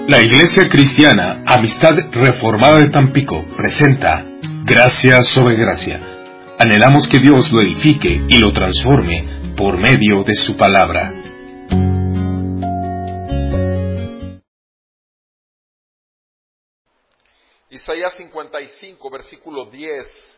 La Iglesia Cristiana Amistad Reformada de Tampico presenta Gracia sobre Gracia. Anhelamos que Dios lo edifique y lo transforme por medio de su palabra. Isaías 55, versículo 10,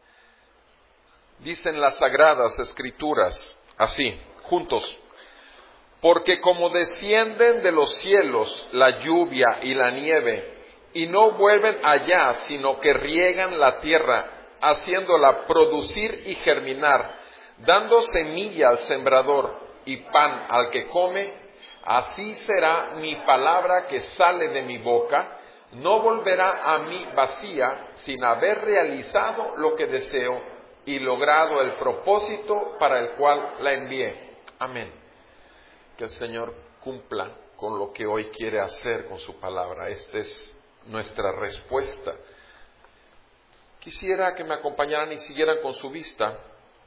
dicen las Sagradas Escrituras, así, juntos: porque como descienden de los cielos la lluvia y la nieve, y no vuelven allá, sino que riegan la tierra, haciéndola producir y germinar, dando semilla al sembrador y pan al que come, así será mi palabra que sale de mi boca. No volverá a mí vacía, sin haber realizado lo que deseo y logrado el propósito para el cual la envié. Amén. Que el Señor cumpla con lo que hoy quiere hacer con su palabra. Esta es nuestra respuesta. Quisiera que me acompañaran y siguieran con su vista.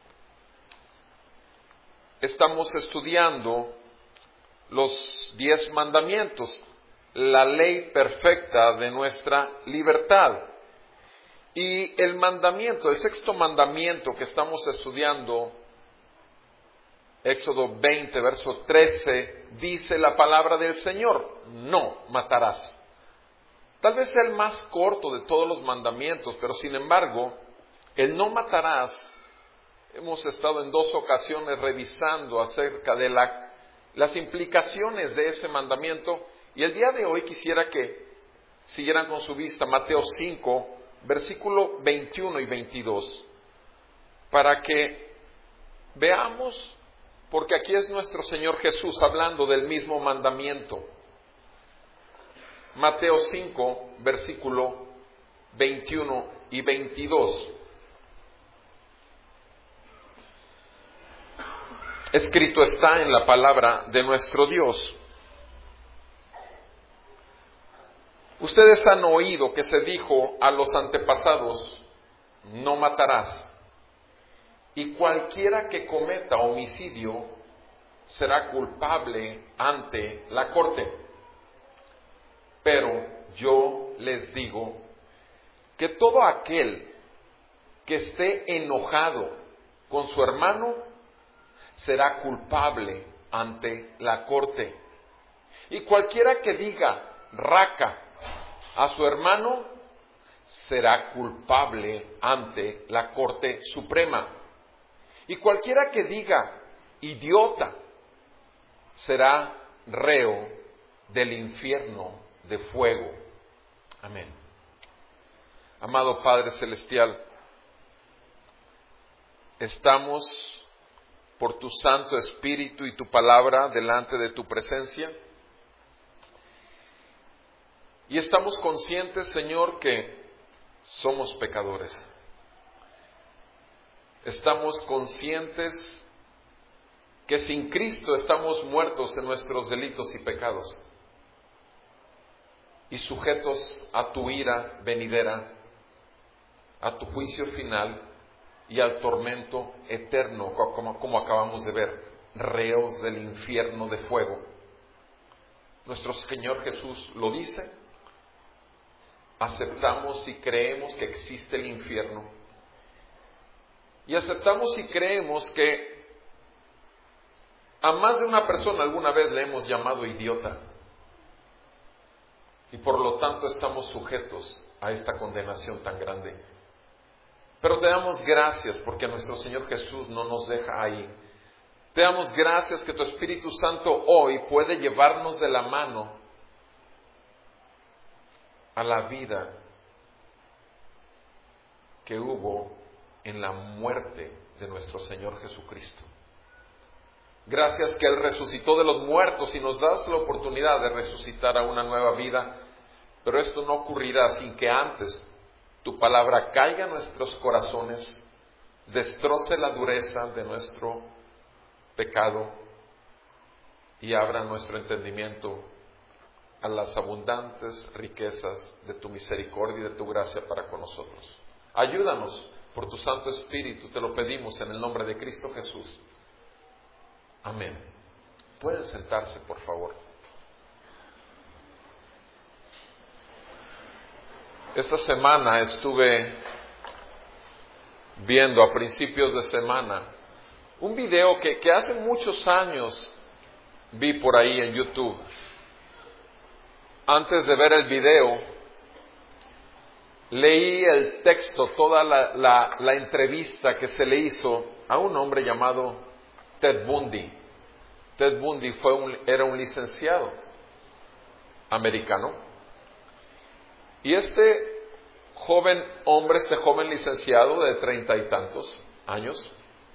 Estamos estudiando los 10 mandamientos, la ley perfecta de nuestra libertad. Y el mandamiento, el sexto mandamiento que estamos estudiando, Éxodo 20, verso 13, dice la palabra del Señor: no matarás. Tal vez sea el más corto de todos los mandamientos, pero sin embargo, el no matarás, hemos estado en 2 ocasiones revisando acerca de las implicaciones de ese mandamiento, y el día de hoy quisiera que siguieran con su vista Mateo 5, versículo 21 y 22, para que veamos, porque aquí es nuestro Señor Jesús hablando del mismo mandamiento. Mateo 5, versículo 21 y 22. Escrito está en la palabra de nuestro Dios: ustedes han oído que se dijo a los antepasados: no matarás, y cualquiera que cometa homicidio será culpable ante la corte. Pero yo les digo que todo aquel que esté enojado con su hermano será culpable ante la corte. Y cualquiera que diga raca a su hermano será culpable ante la Corte Suprema. Y cualquiera que diga idiota será reo del infierno de fuego. Amén. Amado Padre Celestial, estamos por tu Santo Espíritu y tu palabra delante de tu presencia. Y estamos conscientes, Señor, que somos pecadores. Estamos conscientes que sin Cristo estamos muertos en nuestros delitos y pecados y sujetos a tu ira venidera, a tu juicio final y al tormento eterno, como acabamos de ver, reos del infierno de fuego. Nuestro Señor Jesús lo dice. Aceptamos y creemos que existe el infierno. Y aceptamos y creemos que a más de una persona alguna vez le hemos llamado idiota. Y por lo tanto estamos sujetos a esta condenación tan grande. Pero te damos gracias porque nuestro Señor Jesús no nos deja ahí. Te damos gracias que tu Espíritu Santo hoy puede llevarnos de la mano a la vida que hubo en la muerte de nuestro Señor Jesucristo. Gracias que Él resucitó de los muertos y nos das la oportunidad de resucitar a una nueva vida, pero esto no ocurrirá sin que antes tu palabra caiga en nuestros corazones, destroce la dureza de nuestro pecado y abra nuestro entendimiento a las abundantes riquezas de tu misericordia y de tu gracia para con nosotros. Ayúdanos por tu Santo Espíritu, te lo pedimos en el nombre de Cristo Jesús. Amén. Pueden sentarse, por favor. Esta semana estuve viendo a principios de semana un video que hace muchos años vi por ahí en YouTube. Antes de ver el video, leí el texto, toda la entrevista que se le hizo a un hombre llamado Ted Bundy. Ted Bundy era un licenciado americano. Y este joven hombre, este joven licenciado de 30 y tantos años,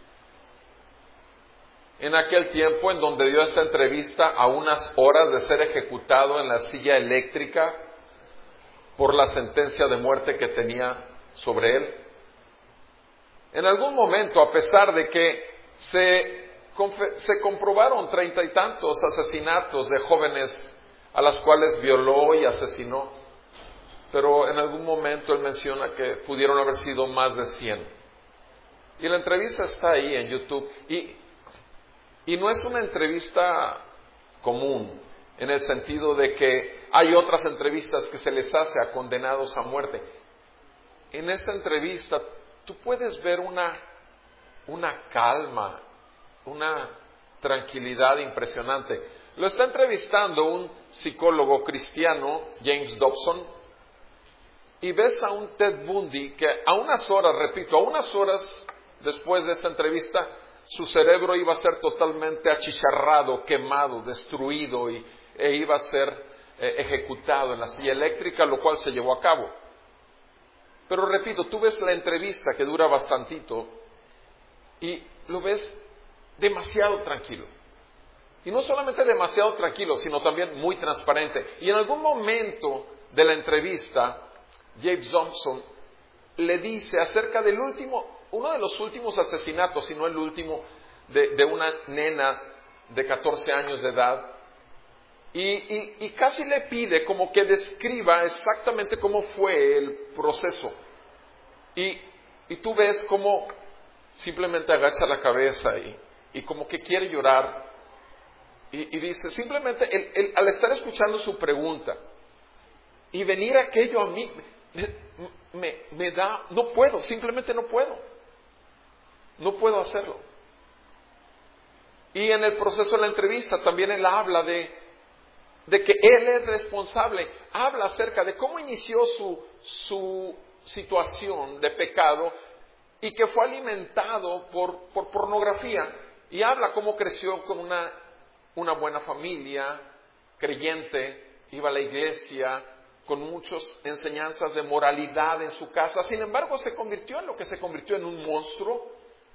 en aquel tiempo en donde dio esta entrevista a unas horas de ser ejecutado en la silla eléctrica por la sentencia de muerte que tenía sobre él, en algún momento, a pesar de que se comprobaron 30 y tantos asesinatos de jóvenes a las cuales violó y asesinó, pero en algún momento él menciona que pudieron haber sido más de 100. Y la entrevista está ahí en YouTube. Y no es una entrevista común, en el sentido de que hay otras entrevistas que se les hace a condenados a muerte. En esta entrevista tú puedes ver una calma, una tranquilidad impresionante. Lo está entrevistando un psicólogo cristiano, James Dobson, y ves a un Ted Bundy que a unas horas después de esta entrevista, su cerebro iba a ser totalmente achicharrado, quemado, destruido e iba a ser ejecutado en la silla eléctrica, lo cual se llevó a cabo. Pero repito, tú ves la entrevista que dura bastantito y lo ves demasiado tranquilo. Y no solamente demasiado tranquilo, sino también muy transparente. Y en algún momento de la entrevista, James Thompson le dice acerca del uno de los últimos asesinatos, si no el último, de una nena de 14 años de edad. Y casi le pide como que describa exactamente cómo fue el proceso. Y tú ves cómo simplemente agacha la cabeza y como que quiere llorar. Y dice, simplemente al estar escuchando su pregunta y venir aquello a mí, me da, no puedo, simplemente no puedo hacerlo. Y en el proceso de la entrevista también él habla de que él es responsable, habla acerca de cómo inició su situación de pecado y que fue alimentado por pornografía, y habla cómo creció con una buena familia, creyente, iba a la iglesia, con muchas enseñanzas de moralidad en su casa. Sin embargo, se convirtió en lo que se convirtió, en un monstruo.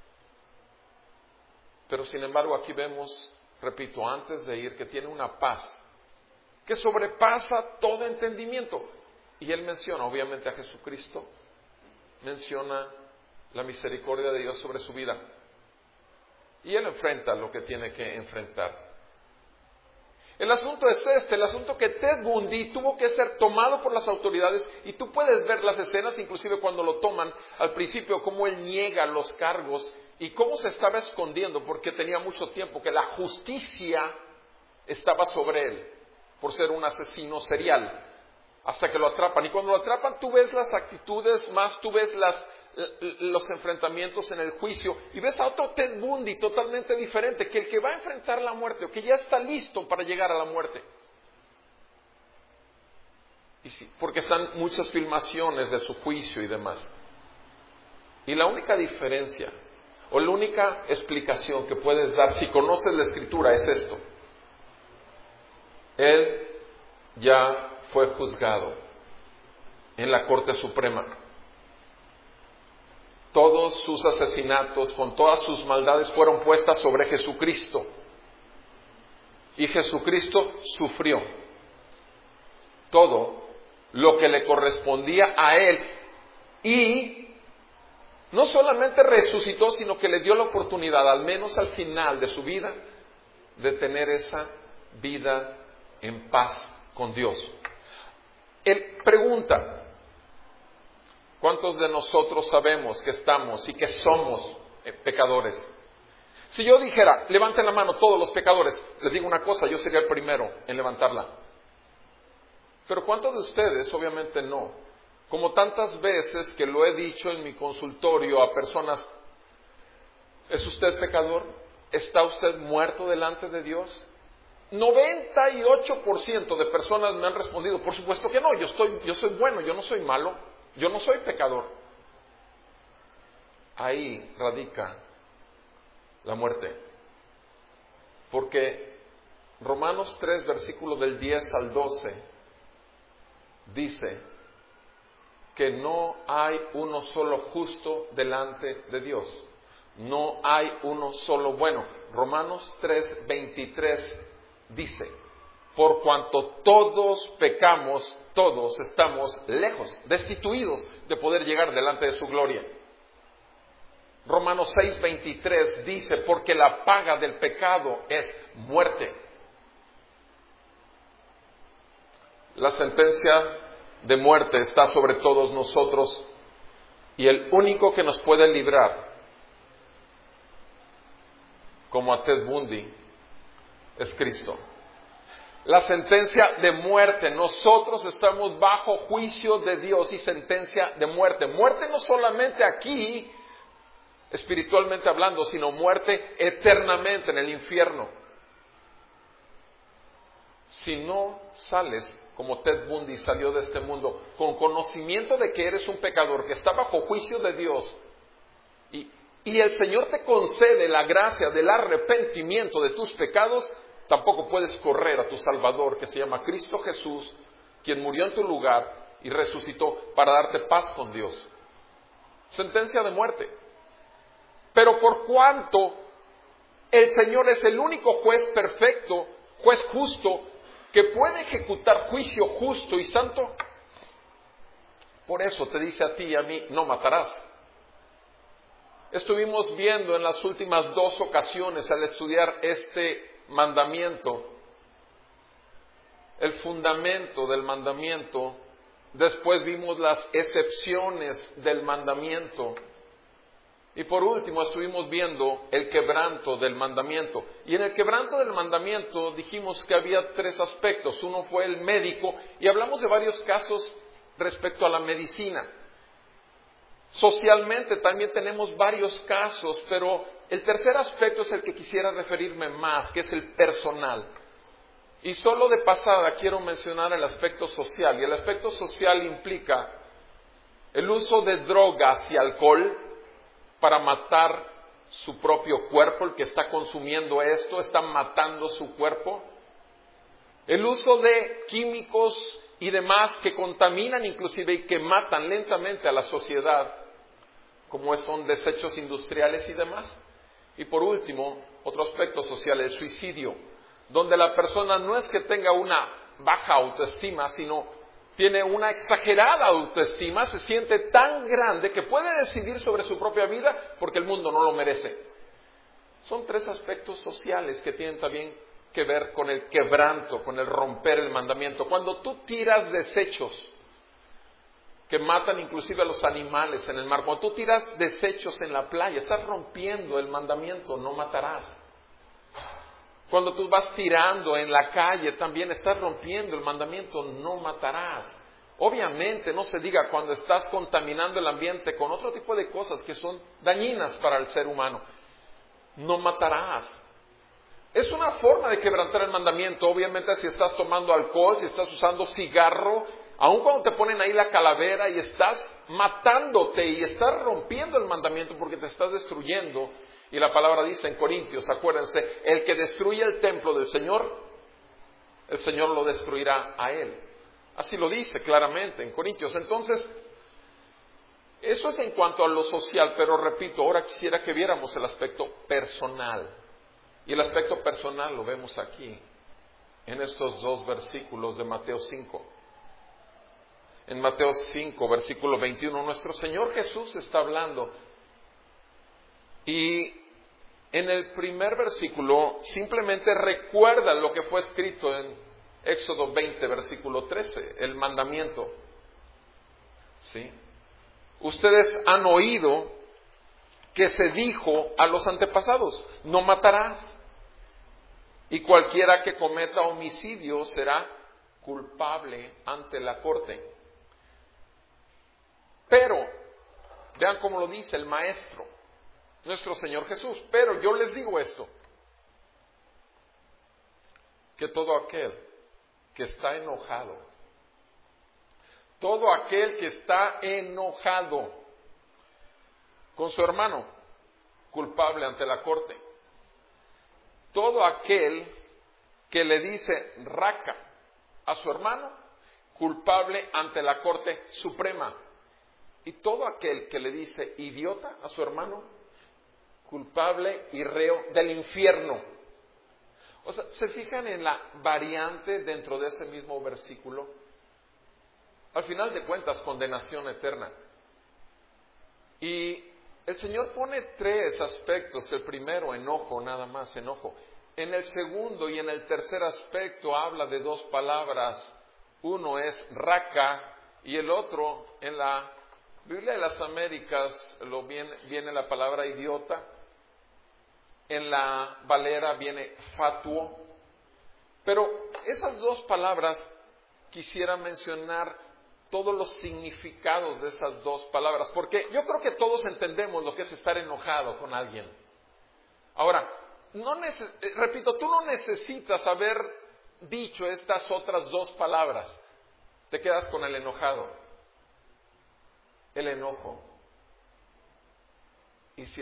Pero sin embargo, aquí vemos, repito, antes de ir, que tiene una paz que sobrepasa todo entendimiento. Y él menciona, obviamente, a Jesucristo, menciona la misericordia de Dios sobre su vida. Y él enfrenta lo que tiene que enfrentar. El asunto es el asunto que Ted Bundy tuvo que ser tomado por las autoridades, y tú puedes ver las escenas, inclusive cuando lo toman al principio, cómo él niega los cargos y cómo se estaba escondiendo porque tenía mucho tiempo que la justicia estaba sobre él por ser un asesino serial, hasta que lo atrapan. Y cuando lo atrapan tú ves las actitudes, tú ves los enfrentamientos en el juicio, y ves a otro Ted Bundy totalmente diferente, que el que va a enfrentar la muerte, o que ya está listo para llegar a la muerte. Y sí, porque están muchas filmaciones de su juicio y demás. Y la única diferencia, o la única explicación que puedes dar si conoces la Escritura, es esto: él ya fue juzgado en la Corte Suprema. Todos sus asesinatos, con todas sus maldades, fueron puestas sobre Jesucristo. Y Jesucristo sufrió todo lo que le correspondía a él. Y no solamente resucitó, sino que le dio la oportunidad, al menos al final de su vida, de tener esa vida en paz con Dios. Él pregunta: ¿cuántos de nosotros sabemos que estamos y que somos pecadores? Si yo dijera, levanten la mano todos los pecadores, les digo una cosa, yo sería el primero en levantarla. Pero ¿cuántos de ustedes? Obviamente no. Como tantas veces que lo he dicho en mi consultorio a personas, ¿es usted pecador? ¿Está usted muerto delante de Dios? 98% de personas me han respondido, por supuesto que no, yo soy bueno, yo no soy malo, yo no soy pecador. Ahí radica la muerte. Porque Romanos 3, versículo del 10 al 12, dice que no hay uno solo justo delante de Dios. No hay uno solo bueno. Romanos 3, 23 dice, por cuanto todos pecamos, todos estamos lejos, destituidos de poder llegar delante de su gloria. Romanos 6, 23 dice, porque la paga del pecado es muerte. La sentencia de muerte está sobre todos nosotros y el único que nos puede librar, como a Ted Bundy, es Cristo. La sentencia de muerte, nosotros estamos bajo juicio de Dios y sentencia de muerte. Muerte no solamente aquí, espiritualmente hablando, sino muerte eternamente en el infierno. Si no sales como Ted Bundy salió de este mundo, con conocimiento de que eres un pecador, que está bajo juicio de Dios, y el Señor te concede la gracia del arrepentimiento de tus pecados, tampoco puedes correr a tu Salvador, que se llama Cristo Jesús, quien murió en tu lugar y resucitó para darte paz con Dios. Sentencia de muerte. Pero por cuanto el Señor es el único juez perfecto, juez justo, que puede ejecutar juicio justo y santo, por eso te dice a ti y a mí, no matarás. Estuvimos viendo en las últimas 2 ocasiones al estudiar este mandamiento, el fundamento del mandamiento, después vimos las excepciones del mandamiento, y por último estuvimos viendo el quebranto del mandamiento. Y en el quebranto del mandamiento dijimos que había 3 aspectos. Uno fue el médico, y hablamos de varios casos respecto a la medicina. Socialmente también tenemos varios casos, pero el tercer aspecto es el que quisiera referirme más, que es el personal. Y solo de pasada quiero mencionar el aspecto social, y el aspecto social implica el uso de drogas y alcohol para matar su propio cuerpo. El que está consumiendo esto está matando su cuerpo. El uso de químicos y demás que contaminan inclusive y que matan lentamente a la sociedad, como son desechos industriales y demás. Y por último, otro aspecto social, el suicidio, donde la persona no es que tenga una baja autoestima, sino tiene una exagerada autoestima, se siente tan grande que puede decidir sobre su propia vida porque el mundo no lo merece. Son 3 aspectos sociales que tienen también que ver con el quebranto, con el romper el mandamiento. Cuando tú tiras desechos que matan inclusive a los animales en el mar, cuando tú tiras desechos en la playa, estás rompiendo el mandamiento, no matarás. Cuando tú vas tirando en la calle, también estás rompiendo el mandamiento, no matarás. Obviamente, no se diga cuando estás contaminando el ambiente con otro tipo de cosas que son dañinas para el ser humano. No matarás. Es una forma de quebrantar el mandamiento. Obviamente, si estás tomando alcohol, si estás usando cigarro, aun cuando te ponen ahí la calavera y estás matándote y estás rompiendo el mandamiento porque te estás destruyendo. Y la palabra dice en Corintios, acuérdense, el que destruye el templo del Señor, el Señor lo destruirá a él. Así lo dice claramente en Corintios. Entonces, eso es en cuanto a lo social, pero repito, ahora quisiera que viéramos el aspecto personal. Y el aspecto personal lo vemos aquí, en estos 2 versículos de Mateo 5. En Mateo 5, versículo 21, nuestro Señor Jesús está hablando. Y en el primer versículo simplemente recuerda lo que fue escrito en Éxodo 20, versículo 13, el mandamiento. ¿Sí? Ustedes han oído que se dijo a los antepasados, no matarás, y cualquiera que cometa homicidio será culpable ante la corte. Pero, vean cómo lo dice el Maestro, nuestro Señor Jesús. Pero yo les digo esto, que todo aquel que está enojado, todo aquel que está enojado con su hermano, culpable ante la corte. Todo aquel que le dice raca a su hermano, culpable ante la Corte Suprema. Y todo aquel que le dice idiota a su hermano, culpable y reo del infierno. O sea, ¿se fijan en la variante dentro de ese mismo versículo? Al final de cuentas, condenación eterna. Y el Señor pone 3 aspectos. El primero, enojo, nada más, enojo. En el segundo y en el tercer aspecto habla de 2 palabras. Uno es raca y el otro, en la Biblia de las Américas viene la palabra idiota. En la Valera viene fatuo. Pero esas 2 palabras quisiera mencionar todos los significados de esas 2 palabras, porque yo creo que todos entendemos lo que es estar enojado con alguien. Ahora, repito, tú no necesitas haber dicho estas otras 2 palabras. Te quedas con el enojado. El enojo. Y si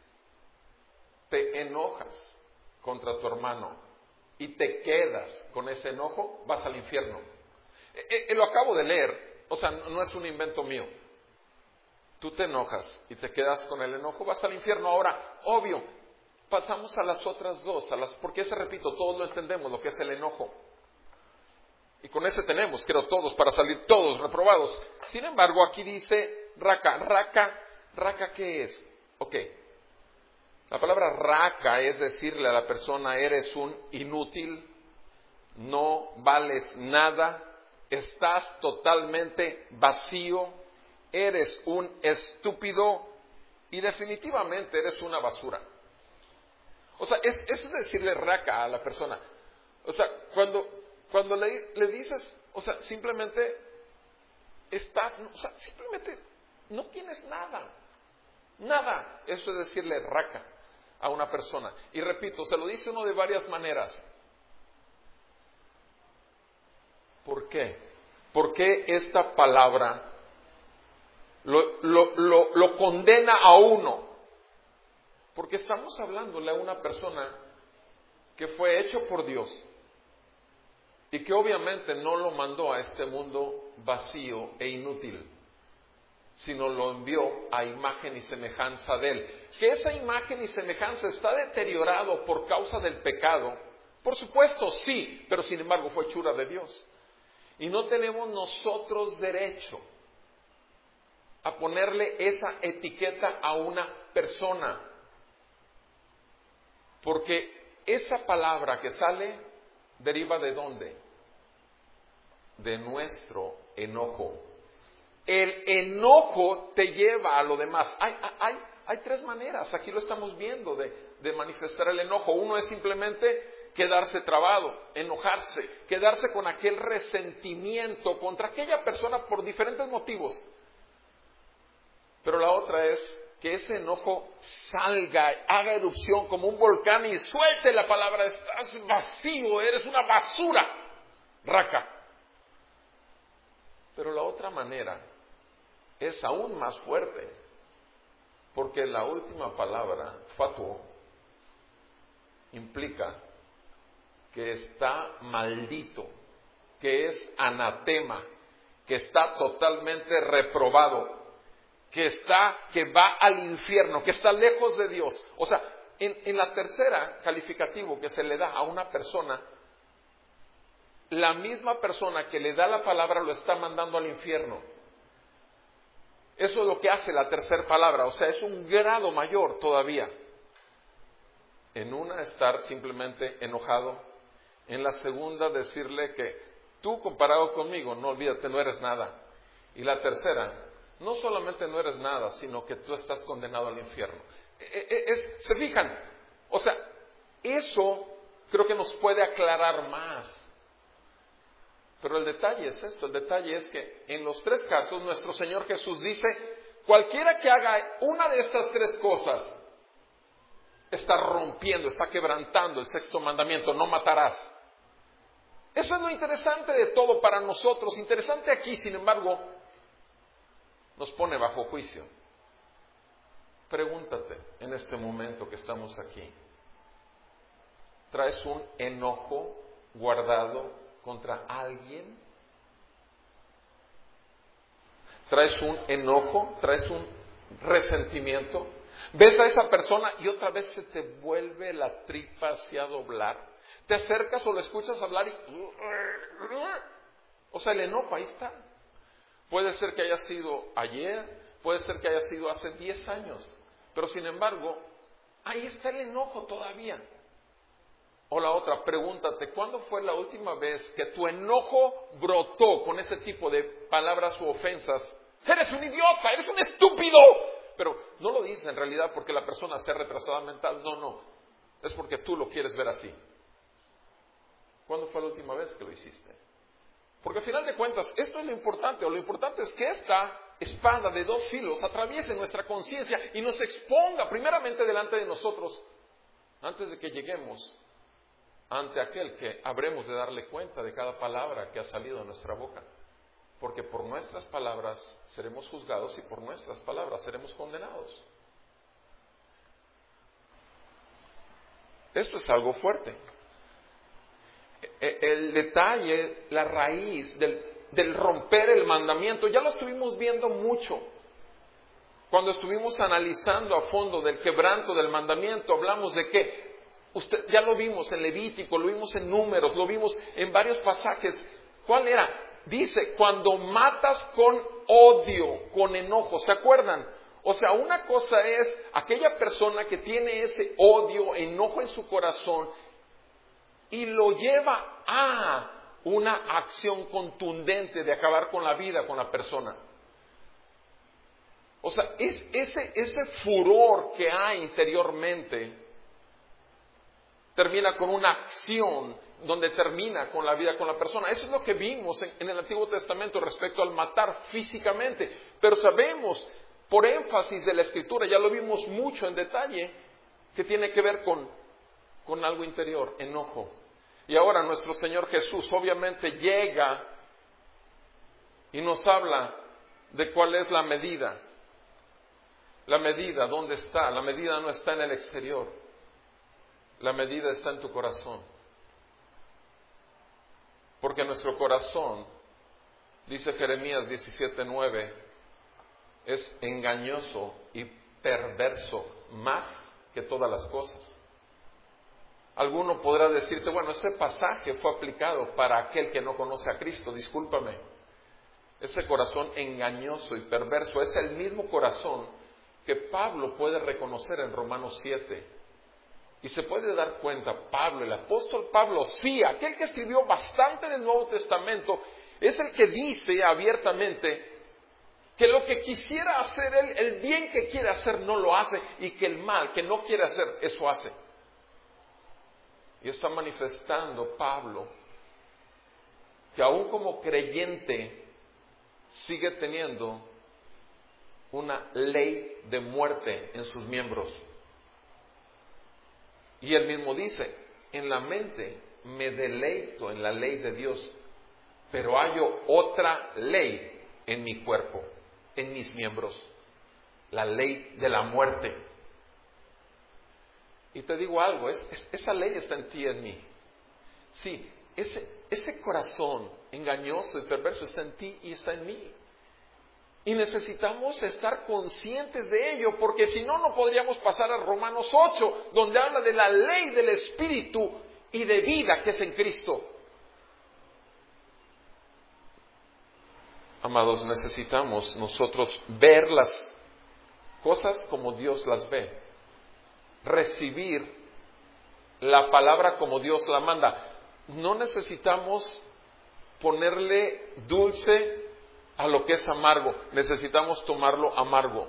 te enojas contra tu hermano y te quedas con ese enojo, vas al infierno. Lo acabo de leer. O sea, no es un invento mío. Tú te enojas y te quedas con el enojo, vas al infierno. Ahora, obvio, pasamos a las otras 2, porque repito, todos lo entendemos, lo que es el enojo. Y con ese tenemos, creo, todos, para salir todos reprobados. Sin embargo, aquí dice raca. ¿Raca qué es? Ok. La palabra raca es decirle a la persona, eres un inútil, no vales nada, estás totalmente vacío, eres un estúpido y definitivamente eres una basura. O sea, eso es decirle raca a la persona. O sea, cuando le dices, o sea, simplemente simplemente no tienes nada. Nada. Eso es decirle raca a una persona. Y repito, se lo dice uno de varias maneras. ¿Por qué? ¿Por qué esta palabra lo condena a uno? Porque estamos hablándole a una persona que fue hecho por Dios y que obviamente no lo mandó a este mundo vacío e inútil, sino lo envió a imagen y semejanza de Él. Que esa imagen y semejanza está deteriorado por causa del pecado, por supuesto sí, pero sin embargo fue hechura de Dios. Y no tenemos nosotros derecho a ponerle esa etiqueta a una persona, porque esa palabra que sale deriva ¿de dónde? De nuestro enojo. El enojo te lleva a lo demás. Hay 3 maneras, aquí lo estamos viendo, de manifestar el enojo. Uno es simplemente quedarse trabado, enojarse, quedarse con aquel resentimiento contra aquella persona por diferentes motivos. Pero la otra es que ese enojo salga, haga erupción como un volcán y suelte la palabra, estás vacío, eres una basura, raca. Pero la otra manera es aún más fuerte, porque la última palabra, fatuo, implica que está maldito, que es anatema, que está totalmente reprobado, que va al infierno, que está lejos de Dios. O sea, en la tercera calificativo que se le da a una persona, la misma persona que le da la palabra lo está mandando al infierno. Eso es lo que hace la tercera palabra, o sea, es un grado mayor todavía. En una, estar simplemente enojado. En la segunda, decirle que tú comparado conmigo, no olvídate, no eres nada. Y la tercera, no solamente no eres nada, sino que tú estás condenado al infierno. ¿Se fijan? O sea, eso creo que nos puede aclarar más. Pero el detalle es esto, el detalle es que en los tres casos nuestro Señor Jesús dice, cualquiera que haga una de estas tres cosas está rompiendo, está quebrantando el sexto mandamiento, no matarás. Eso es lo interesante de todo para nosotros. Interesante aquí, sin embargo, nos pone bajo juicio. Pregúntate en este momento que estamos aquí, ¿traes un enojo guardado contra alguien? ¿Traes un enojo? ¿Traes un resentimiento? ¿Ves a esa persona y otra vez se te vuelve la tripa hacia doblar? ¿Te acercas o lo escuchas hablar y... O sea, el enojo ahí está. Puede ser que haya sido ayer, puede ser que haya sido hace 10 años, pero sin embargo, ahí está el enojo todavía. O la otra, pregúntate, ¿cuándo fue la última vez que tu enojo brotó con ese tipo de palabras u ofensas? ¡Eres un idiota! ¡Eres un estúpido! Pero no lo dice en realidad porque la persona sea retrasada mental, no. Es porque tú lo quieres ver así. ¿Cuándo fue la última vez que lo hiciste? Porque al final de cuentas, esto es lo importante, o lo importante es que esta espada de dos filos atraviese nuestra conciencia y nos exponga primeramente delante de nosotros, antes de que lleguemos ante aquel que habremos de darle cuenta de cada palabra que ha salido de nuestra boca. Porque por nuestras palabras seremos juzgados y por nuestras palabras seremos condenados. Esto es algo fuerte. El detalle, la raíz del romper el mandamiento, ya lo estuvimos viendo mucho. Cuando estuvimos analizando a fondo del quebranto del mandamiento, hablamos de que ya lo vimos en Levítico, lo vimos en Números, lo vimos en varios pasajes. ¿Cuál era? Dice, cuando matas con odio, con enojo, ¿se acuerdan? O sea, una cosa es aquella persona que tiene ese odio, enojo en su corazón y lo lleva a una acción contundente de acabar con la vida, con la persona. O sea, es ese furor que hay interiormente termina con una acción donde termina con la vida, con la persona. Eso es lo que vimos en el Antiguo Testamento respecto al matar físicamente. Pero sabemos, por énfasis de la Escritura, ya lo vimos mucho en detalle, que tiene que ver con algo interior, enojo. Y ahora nuestro Señor Jesús obviamente llega y nos habla de cuál es la medida. La medida, ¿dónde está? La medida no está en el exterior. La medida está en tu corazón. Porque nuestro corazón, dice Jeremías 17:9, es engañoso y perverso más que todas las cosas. Alguno podrá decirte, bueno, ese pasaje fue aplicado para aquel que no conoce a Cristo. Discúlpame. Ese corazón engañoso y perverso es el mismo corazón que Pablo puede reconocer en Romanos 7. Y se puede dar cuenta, Pablo, el apóstol Pablo, sí, aquel que escribió bastante del Nuevo Testamento, es el que dice abiertamente que lo que quisiera hacer él, el bien que quiere hacer no lo hace, y que el mal que no quiere hacer, eso hace. Y está manifestando Pablo que aún como creyente sigue teniendo una ley de muerte en sus miembros. Y él mismo dice, en la mente me deleito en la ley de Dios, pero hallo otra ley en mi cuerpo, en mis miembros, la ley de la muerte. Y te digo algo, esa ley está en ti y en mí. Sí, ese corazón engañoso y perverso está en ti y está en mí. Y necesitamos estar conscientes de ello, porque si no, no podríamos pasar a Romanos 8, donde habla de la ley del Espíritu y de vida que es en Cristo. Amados, necesitamos nosotros ver las cosas como Dios las ve, recibir la palabra como Dios la manda. No necesitamos ponerle dulce a lo que es amargo, necesitamos tomarlo amargo.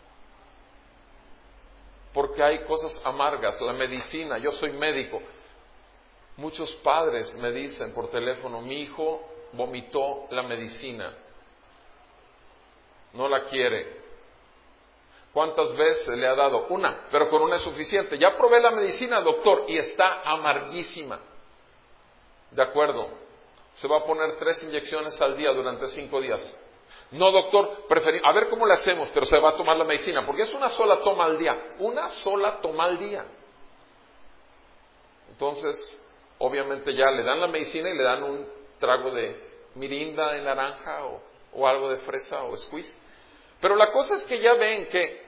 Porque hay cosas amargas, la medicina, yo soy médico. Muchos padres me dicen por teléfono, mi hijo vomitó la medicina. No la quiere. ¿Cuántas veces le ha dado? Una, pero con una es suficiente. Ya probé la medicina, doctor, y está amarguísima. De acuerdo. Se va a poner 3 inyecciones al día durante 5 días. No, doctor, a ver cómo le hacemos, pero se va a tomar la medicina, porque es una sola toma al día. Una sola toma al día. Entonces, obviamente ya le dan la medicina y le dan un trago de mirinda de naranja o algo de fresa o squeeze. Pero la cosa es que ya ven que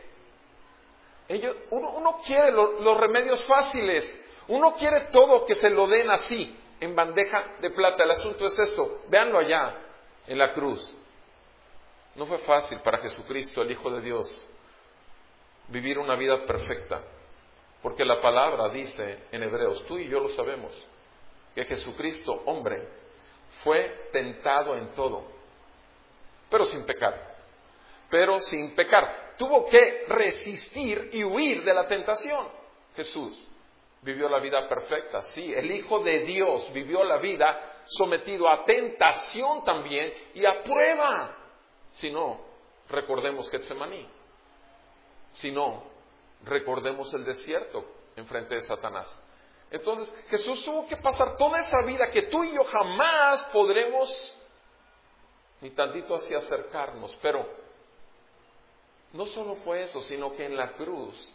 uno quiere los remedios fáciles. Uno quiere todo que se lo den así, en bandeja de plata. El asunto es esto. Véanlo allá, en la cruz. No fue fácil para Jesucristo, el Hijo de Dios, vivir una vida perfecta. Porque la palabra dice en Hebreos, tú y yo lo sabemos, que Jesucristo, hombre, fue tentado en todo, pero sin pecar. Pero sin pecar. Tuvo que resistir y huir de la tentación. Jesús vivió la vida perfecta. Sí, el Hijo de Dios vivió la vida sometido a tentación también y a prueba. Si no, recordemos Getsemaní. Si no, recordemos el desierto enfrente de Satanás. Entonces, Jesús tuvo que pasar toda esa vida que tú y yo jamás podremos ni tantito así acercarnos. Pero no solo fue eso, sino que en la cruz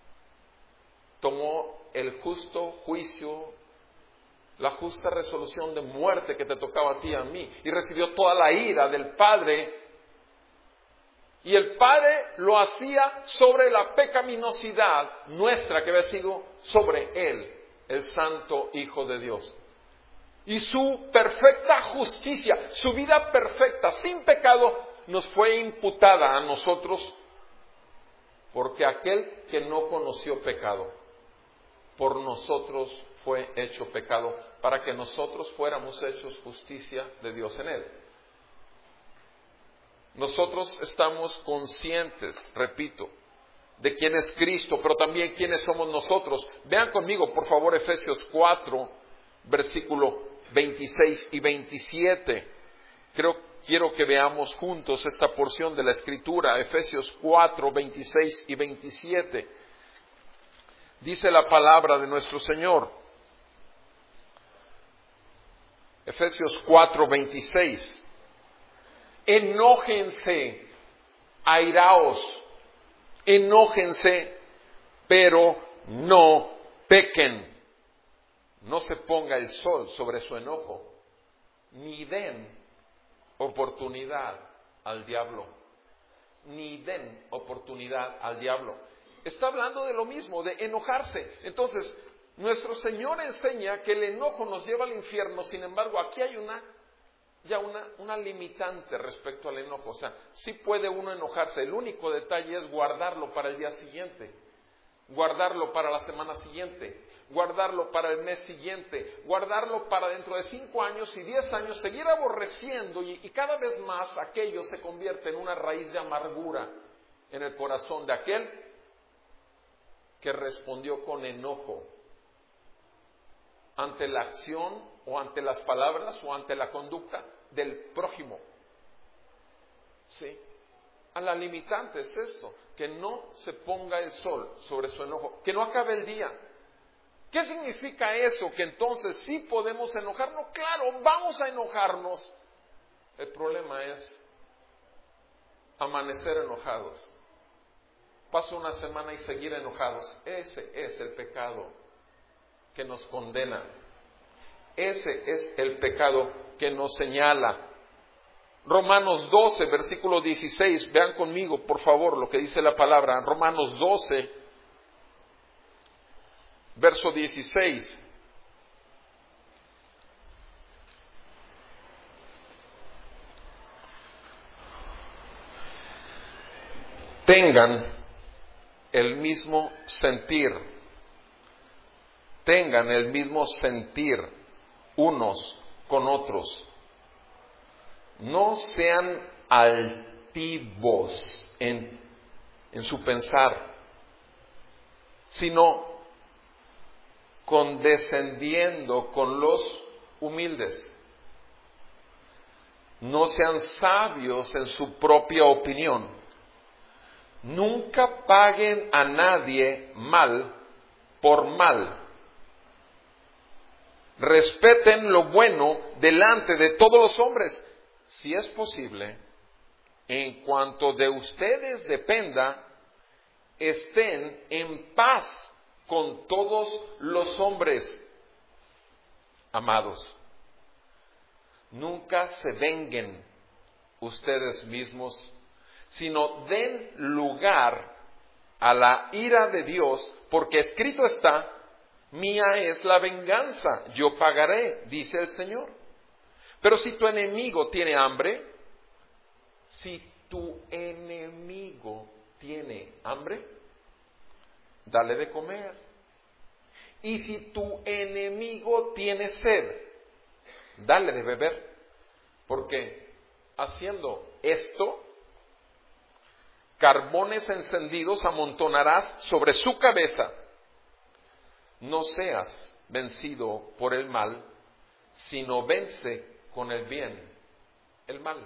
tomó el justo juicio, la justa resolución de muerte que te tocaba a ti y a mí, y recibió toda la ira del Padre. Y el Padre lo hacía sobre la pecaminosidad nuestra que había sido sobre Él, el Santo Hijo de Dios. Y su perfecta justicia, su vida perfecta, sin pecado, nos fue imputada a nosotros, porque aquel que no conoció pecado, por nosotros fue hecho pecado, para que nosotros fuéramos hechos justicia de Dios en Él. Nosotros estamos conscientes, repito, de quién es Cristo, pero también quiénes somos nosotros. Vean conmigo, por favor, Efesios 4, versículo 26 y 27. Quiero que veamos juntos esta porción de la Escritura, Efesios 4, 26 y 27. Dice la palabra de nuestro Señor. Efesios 4, 26. Enójense, airaos, enójense, pero no pequen. No se ponga el sol sobre su enojo, ni den oportunidad al diablo. Ni den oportunidad al diablo. Está hablando de lo mismo, de enojarse. Entonces, nuestro Señor enseña que el enojo nos lleva al infierno. Sin embargo, aquí hay una limitante respecto al enojo. O sea, sí puede uno enojarse. El único detalle es guardarlo para el día siguiente, guardarlo para la semana siguiente, guardarlo para el mes siguiente, guardarlo para dentro de 5 años y 10 años, seguir aborreciendo y cada vez más aquello se convierte en una raíz de amargura en el corazón de aquel que respondió con enojo ante la acción o ante las palabras o ante la conducta del prójimo. ¿Sí? A la limitante es esto, que no se ponga el sol sobre su enojo, que no acabe el día. ¿Qué significa eso? Que entonces sí podemos enojarnos. Claro, vamos a enojarnos. El problema es amanecer enojados. Paso una semana y seguir enojados. Ese es el pecado que nos condena. Ese es el pecado que nos señala. Romanos 12, versículo 16. Vean conmigo, por favor, lo que dice la palabra. Romanos 12, verso 16. Tengan el mismo sentir. Tengan el mismo sentir unos con otros. No sean altivos en su pensar, sino condescendiendo con los humildes. No sean sabios en su propia opinión. Nunca paguen a nadie mal por mal. Respeten lo bueno delante de todos los hombres. Si es posible, en cuanto de ustedes dependa, estén en paz con todos los hombres. Amados, nunca se venguen ustedes mismos, sino den lugar a la ira de Dios, porque escrito está: mía es la venganza, yo pagaré, dice el Señor. Pero si tu enemigo tiene hambre, dale de comer. Y si tu enemigo tiene sed, dale de beber. Porque haciendo esto, carbones encendidos amontonarás sobre su cabeza. No seas vencido por el mal, sino vence con el bien el mal.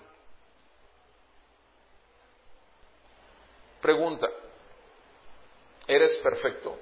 Pregunta: ¿eres perfecto?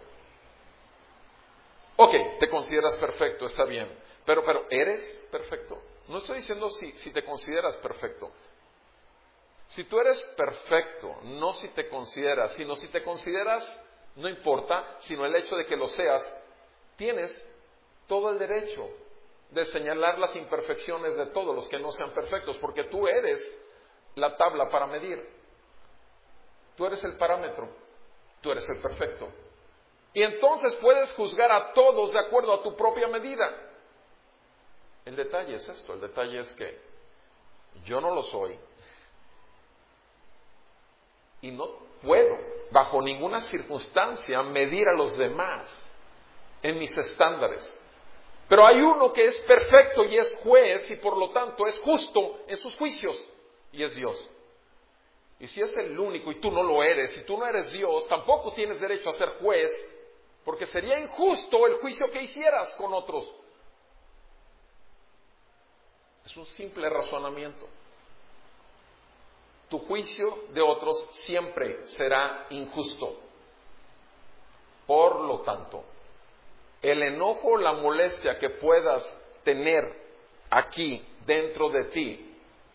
Ok, te consideras perfecto, está bien. Pero ¿eres perfecto? No estoy diciendo si te consideras perfecto. Si tú eres perfecto, no si te consideras, sino si te consideras, no importa, sino el hecho de que lo seas, tienes todo el derecho de señalar las imperfecciones de todos los que no sean perfectos, porque tú eres la tabla para medir. Tú eres el parámetro, tú eres el perfecto. Y entonces puedes juzgar a todos de acuerdo a tu propia medida. El detalle es esto, el detalle es que yo no lo soy y no puedo, bajo ninguna circunstancia, medir a los demás en mis estándares. Pero hay uno que es perfecto y es juez y por lo tanto es justo en sus juicios, y es Dios. Y si es el único y tú no lo eres, y tú no eres Dios, tampoco tienes derecho a ser juez, porque sería injusto el juicio que hicieras con otros. Es un simple razonamiento. Tu juicio de otros siempre será injusto. Por lo tanto, el enojo o la molestia que puedas tener aquí dentro de ti,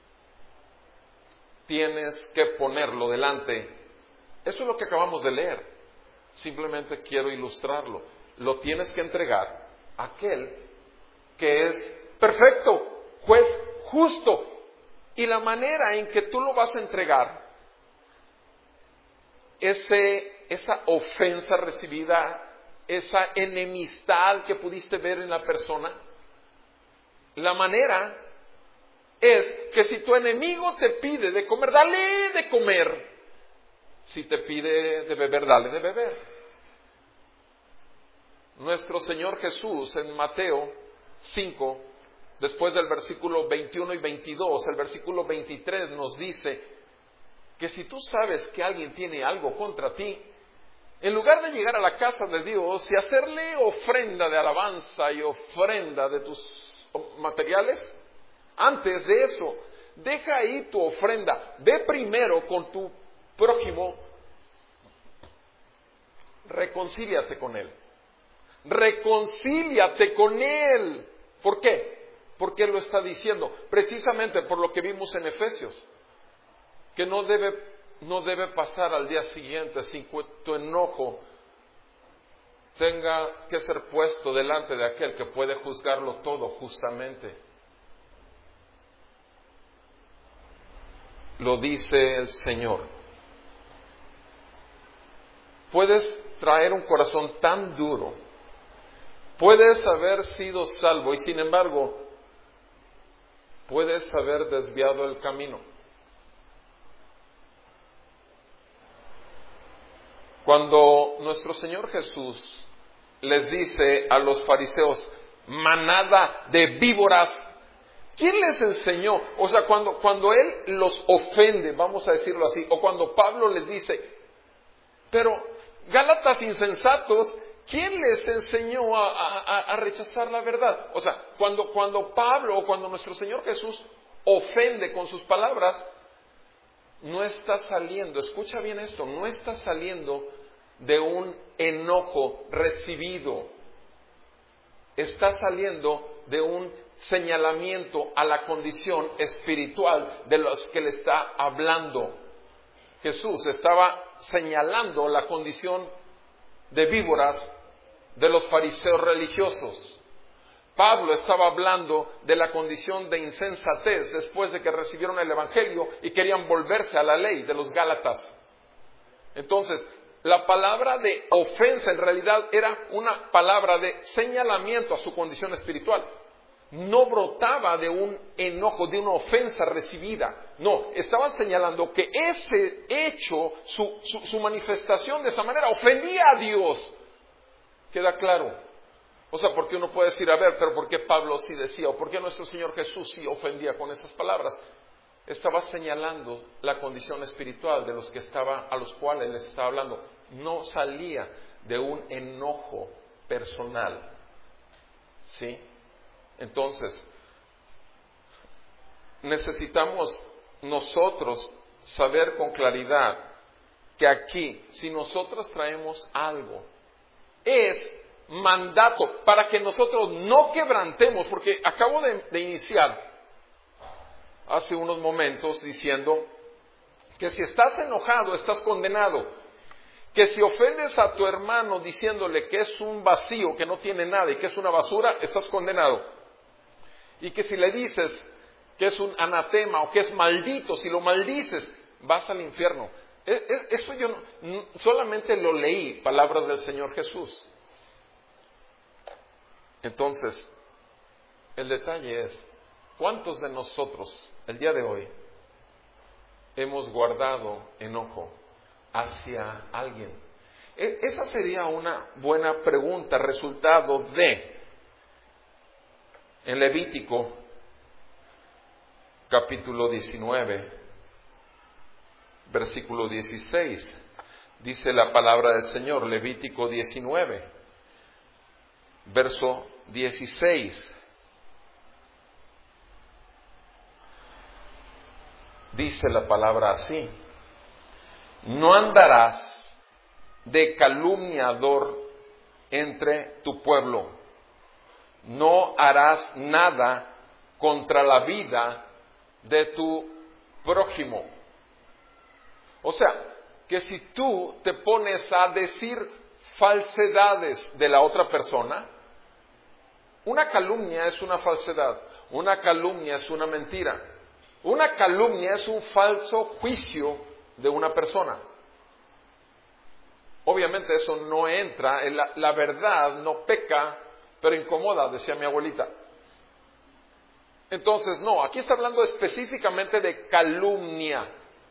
tienes que ponerlo delante. Eso es lo que acabamos de leer. Simplemente quiero ilustrarlo. Lo tienes que entregar a aquel que es perfecto, juez justo. Y la manera en que tú lo vas a entregar, esa ofensa recibida, esa enemistad que pudiste ver en la persona, la manera es que si tu enemigo te pide de comer, dale de comer. Si te pide de beber, dale de beber. Nuestro Señor Jesús en Mateo 5, después del versículo 21 y 22, el versículo 23 nos dice que si tú sabes que alguien tiene algo contra ti, en lugar de llegar a la casa de Dios y hacerle ofrenda de alabanza y ofrenda de tus materiales, antes de eso, deja ahí tu ofrenda, ve primero con tu prójimo, reconcíliate con él. Reconcíliate con él. ¿Por qué? ¿Por qué lo está diciendo? Precisamente por lo que vimos en Efesios, que no debe pasar al día siguiente sin que tu enojo tenga que ser puesto delante de aquel que puede juzgarlo todo justamente. Lo dice el Señor. Puedes traer un corazón tan duro, puedes haber sido salvo y sin embargo puedes haber desviado el camino. Cuando nuestro Señor Jesús les dice a los fariseos, manada de víboras, ¿quién les enseñó? O sea, cuando Él los ofende, vamos a decirlo así, o cuando Pablo les dice, pero Gálatas insensatos, ¿quién les enseñó a rechazar la verdad? O sea, cuando Pablo o cuando nuestro Señor Jesús ofende con sus palabras, no está saliendo, escucha bien esto, no está saliendo de un enojo recibido, está saliendo de un señalamiento a la condición espiritual de los que le está hablando. Jesús estaba señalando la condición de víboras de los fariseos religiosos. Pablo estaba hablando de la condición de insensatez después de que recibieron el Evangelio y querían volverse a la ley de los Gálatas. Entonces, la palabra de ofensa en realidad era una palabra de señalamiento a su condición espiritual. No brotaba de un enojo, de una ofensa recibida. No, estaban señalando que ese hecho, su manifestación de esa manera, ofendía a Dios. ¿Queda claro? O sea, porque uno puede decir, a ver, pero ¿por qué Pablo sí decía? ¿O por qué nuestro Señor Jesús sí ofendía con esas palabras? Estaba señalando la condición espiritual de los que a los cuales les estaba hablando. No salía de un enojo personal. ¿Sí? Entonces, necesitamos nosotros saber con claridad que aquí, si nosotros traemos algo, es mandato para que nosotros no quebrantemos, porque acabo de iniciar hace unos momentos diciendo que si estás enojado, estás condenado, que si ofendes a tu hermano diciéndole que es un vacío, que no tiene nada y que es una basura, estás condenado, y que si le dices que es un anatema o que es maldito, si lo maldices, vas al infierno. Eso yo solamente lo leí, palabras del Señor Jesús. Entonces, el detalle es, ¿cuántos de nosotros el día de hoy hemos guardado enojo hacia alguien? Esa sería una buena pregunta, resultado de, en Levítico, capítulo 19, versículo 16, dice la palabra del Señor, Levítico 19, verso 16. Dice la palabra así: no andarás de calumniador entre tu pueblo, no harás nada contra la vida de tu prójimo. O sea, que si tú te pones a decir falsedades de la otra persona, una calumnia es una falsedad, una calumnia es una mentira, una calumnia es un falso juicio de una persona. Obviamente eso no entra, la verdad no peca, pero incomoda, decía mi abuelita. Entonces, no, aquí está hablando específicamente de calumnia.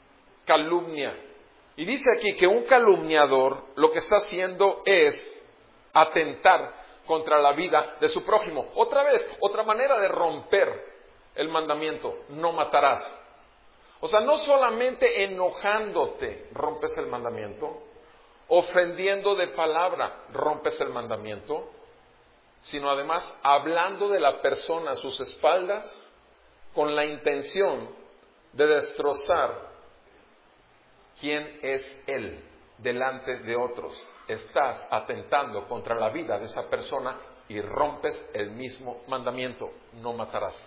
Y dice aquí que un calumniador lo que está haciendo es atentar contra la vida de su prójimo. Otra vez, otra manera de romper el mandamiento, no matarás. O sea, no solamente enojándote rompes el mandamiento, ofendiendo de palabra rompes el mandamiento, sino además hablando de la persona a sus espaldas con la intención de destrozar quién es él delante de otros. Estás atentando contra la vida de esa persona y rompes el mismo mandamiento, no matarás.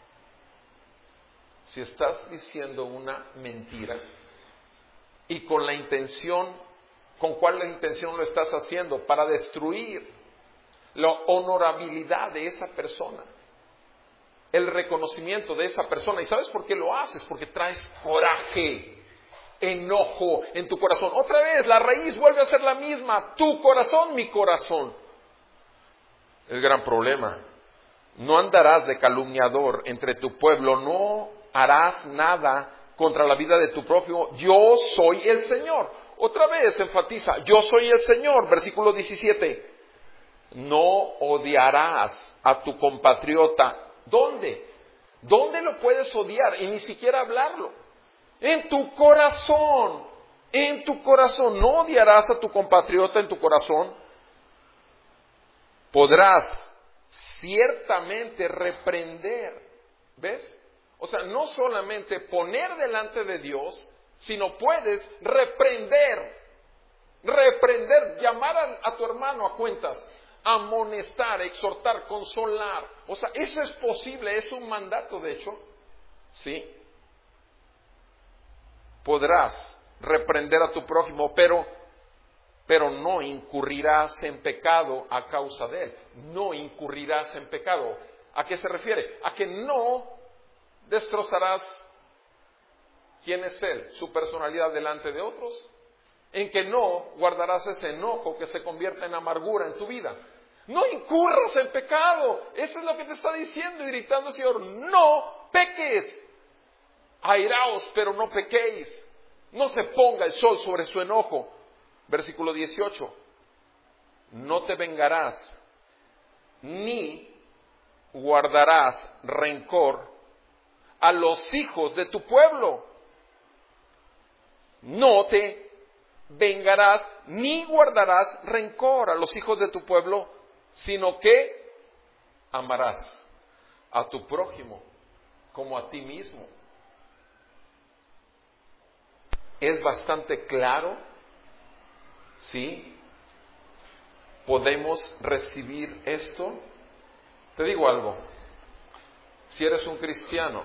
Si estás diciendo una mentira y con la intención, ¿con cuál intención lo estás haciendo? Para destruir la honorabilidad de esa persona, el reconocimiento de esa persona. ¿Y sabes por qué lo haces? Porque traes coraje, enojo en tu corazón. Otra vez, la raíz vuelve a ser la misma, tu corazón, mi corazón. El gran problema: no andarás de calumniador entre tu pueblo, no harás nada contra la vida de tu prójimo, yo soy el Señor. Otra vez enfatiza, yo soy el Señor, versículo 17. No odiarás a tu compatriota. ¿Dónde? ¿Dónde lo puedes odiar? Y ni siquiera hablarlo. En tu corazón. En tu corazón. No odiarás a tu compatriota en tu corazón. Podrás ciertamente reprender. ¿Ves? O sea, no solamente poner delante de Dios, sino puedes reprender, llamar a tu hermano a cuentas, amonestar, exhortar, consolar. O sea, eso es posible, es un mandato de hecho. Sí. Podrás reprender a tu prójimo, pero no incurrirás en pecado a causa de él. No incurrirás en pecado. ¿A qué se refiere? A que no destrozarás quién es él, su personalidad delante de otros, en que no guardarás ese enojo que se convierte en amargura en tu vida. No incurras en pecado. Eso es lo que te está diciendo, gritando el Señor. No peques. Airaos, pero no pequéis. No se ponga el sol sobre su enojo. Versículo 18. No te vengarás, ni guardarás rencor a los hijos de tu pueblo. No te vengarás, ni guardarás rencor a los hijos de tu pueblo, sino que amarás a tu prójimo como a ti mismo. Es bastante claro, ¿sí? ¿Podemos recibir esto? Te digo algo, si eres un cristiano,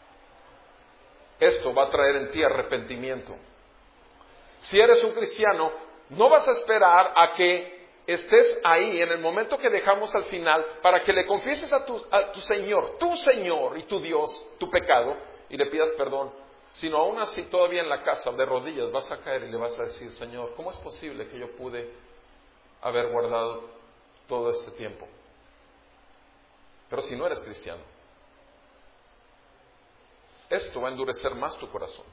esto va a traer en ti arrepentimiento. Si eres un cristiano, no vas a esperar a que estés ahí en el momento que dejamos al final para que le confieses a tu Señor y tu Dios, tu pecado, y le pidas perdón, sino aún así todavía en la casa de rodillas vas a caer y le vas a decir: Señor, ¿cómo es posible que yo pude haber guardado todo este tiempo? Pero si no eres cristiano, esto va a endurecer más tu corazón.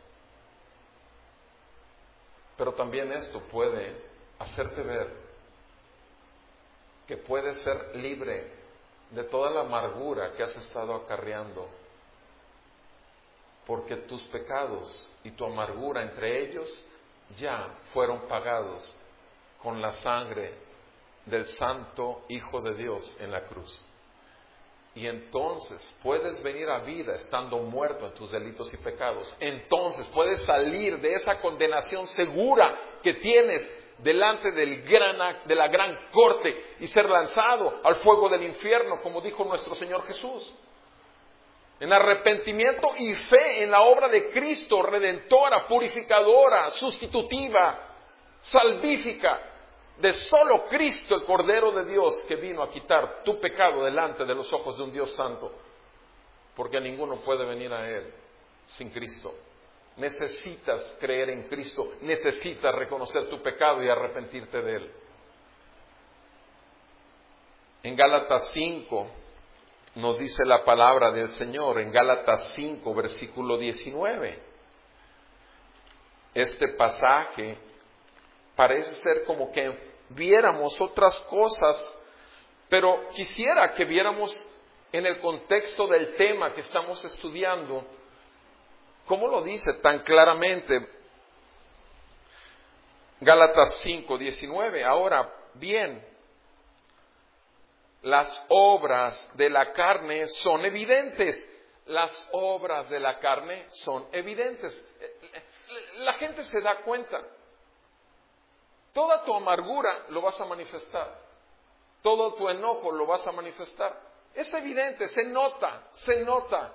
Pero también esto puede hacerte ver que puedes ser libre de toda la amargura que has estado acarreando, porque tus pecados y tu amargura entre ellos ya fueron pagados con la sangre del Santo Hijo de Dios en la cruz. Y entonces puedes venir a vida estando muerto en tus delitos y pecados. Entonces puedes salir de esa condenación segura que tienes delante de la gran corte y ser lanzado al fuego del infierno, como dijo nuestro Señor Jesús. En arrepentimiento y fe en la obra de Cristo, redentora, purificadora, sustitutiva, salvífica, de solo Cristo, el Cordero de Dios, que vino a quitar tu pecado delante de los ojos de un Dios santo, porque ninguno puede venir a Él sin Cristo. Necesitas creer en Cristo, necesitas reconocer tu pecado y arrepentirte de Él. En Gálatas 5 nos dice la palabra del Señor, en Gálatas 5, versículo 19. Este pasaje parece ser como que viéramos otras cosas, pero quisiera que viéramos en el contexto del tema que estamos estudiando, ¿cómo lo dice tan claramente? Gálatas 5, 19. Ahora bien, las obras de la carne son evidentes. Las obras de la carne son evidentes. La gente se da cuenta. Toda tu amargura lo vas a manifestar. Todo tu enojo lo vas a manifestar. Es evidente, se nota.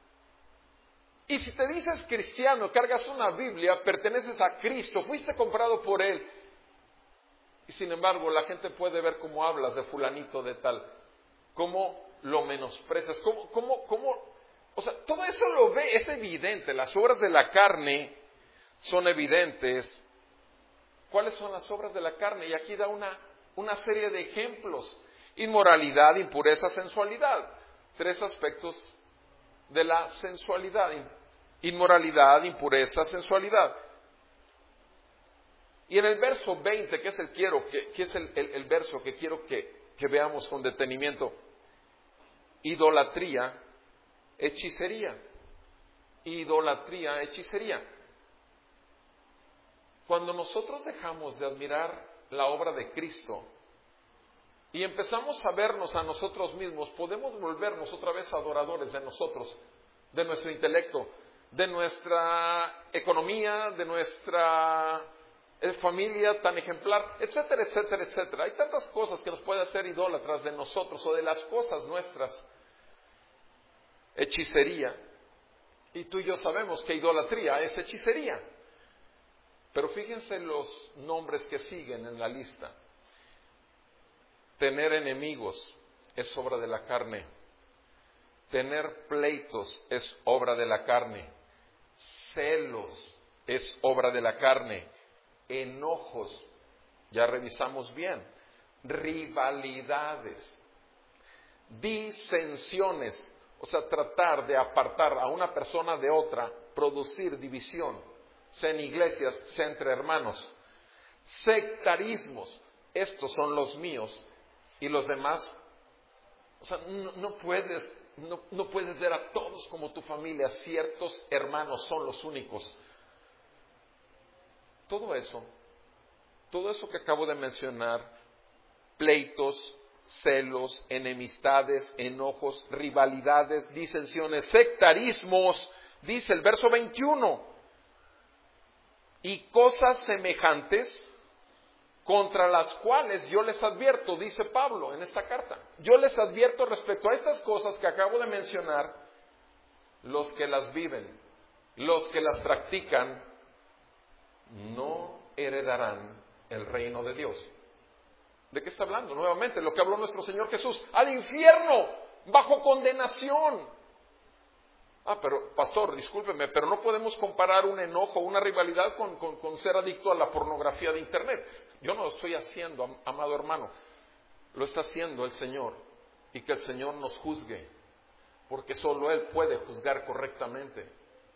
Y si te dices cristiano, cargas una Biblia, perteneces a Cristo, fuiste comprado por Él, y sin embargo la gente puede ver cómo hablas de fulanito de tal, cómo lo menosprecias, o sea, todo eso lo ve, es evidente. Las obras de la carne son evidentes. ¿Cuáles son las obras de la carne? Y aquí da una serie de ejemplos: inmoralidad, impureza, sensualidad. 3 aspectos de la sensualidad: inmoralidad, impureza, sensualidad. Y en el verso 20, que es el verso que quiero que veamos con detenimiento: idolatría, hechicería. Idolatría, hechicería. Cuando nosotros dejamos de admirar la obra de Cristo y empezamos a vernos a nosotros mismos, podemos volvernos otra vez adoradores de nosotros. de nuestro intelecto, de nuestra economía, de nuestra familia tan ejemplar, etcétera, etcétera, etcétera. Hay tantas cosas que nos pueden hacer idólatras de nosotros o de las cosas nuestras. Hechicería. Y tú y yo sabemos que idolatría es hechicería. Pero fíjense los nombres que siguen en la lista. Tener enemigos es obra de la carne. Tener pleitos es obra de la carne. Celos es obra de la carne. Enojos, ya revisamos bien. Rivalidades. Disensiones, o sea, tratar de apartar a una persona de otra, producir división, sea en iglesias, sea entre hermanos. Sectarismos, estos son los míos y los demás. O sea, no puedes ver a todos como tu familia, ciertos hermanos son los únicos. Todo eso que acabo de mencionar, pleitos, celos, enemistades, enojos, rivalidades, disensiones, sectarismos, dice el verso 21, y cosas semejantes contra las cuales yo les advierto, dice Pablo en esta carta. Yo les advierto respecto a estas cosas que acabo de mencionar, los que las viven, los que las practican, no heredarán el reino de Dios. ¿De qué está hablando? Nuevamente, lo que habló nuestro Señor Jesús. Al infierno, bajo condenación. Pero pastor, discúlpeme, pero no podemos comparar un enojo, una rivalidad con ser adicto a la pornografía de internet. Yo no lo estoy haciendo, amado hermano. Lo está haciendo el Señor. Y que el Señor nos juzgue. Porque solo Él puede juzgar correctamente.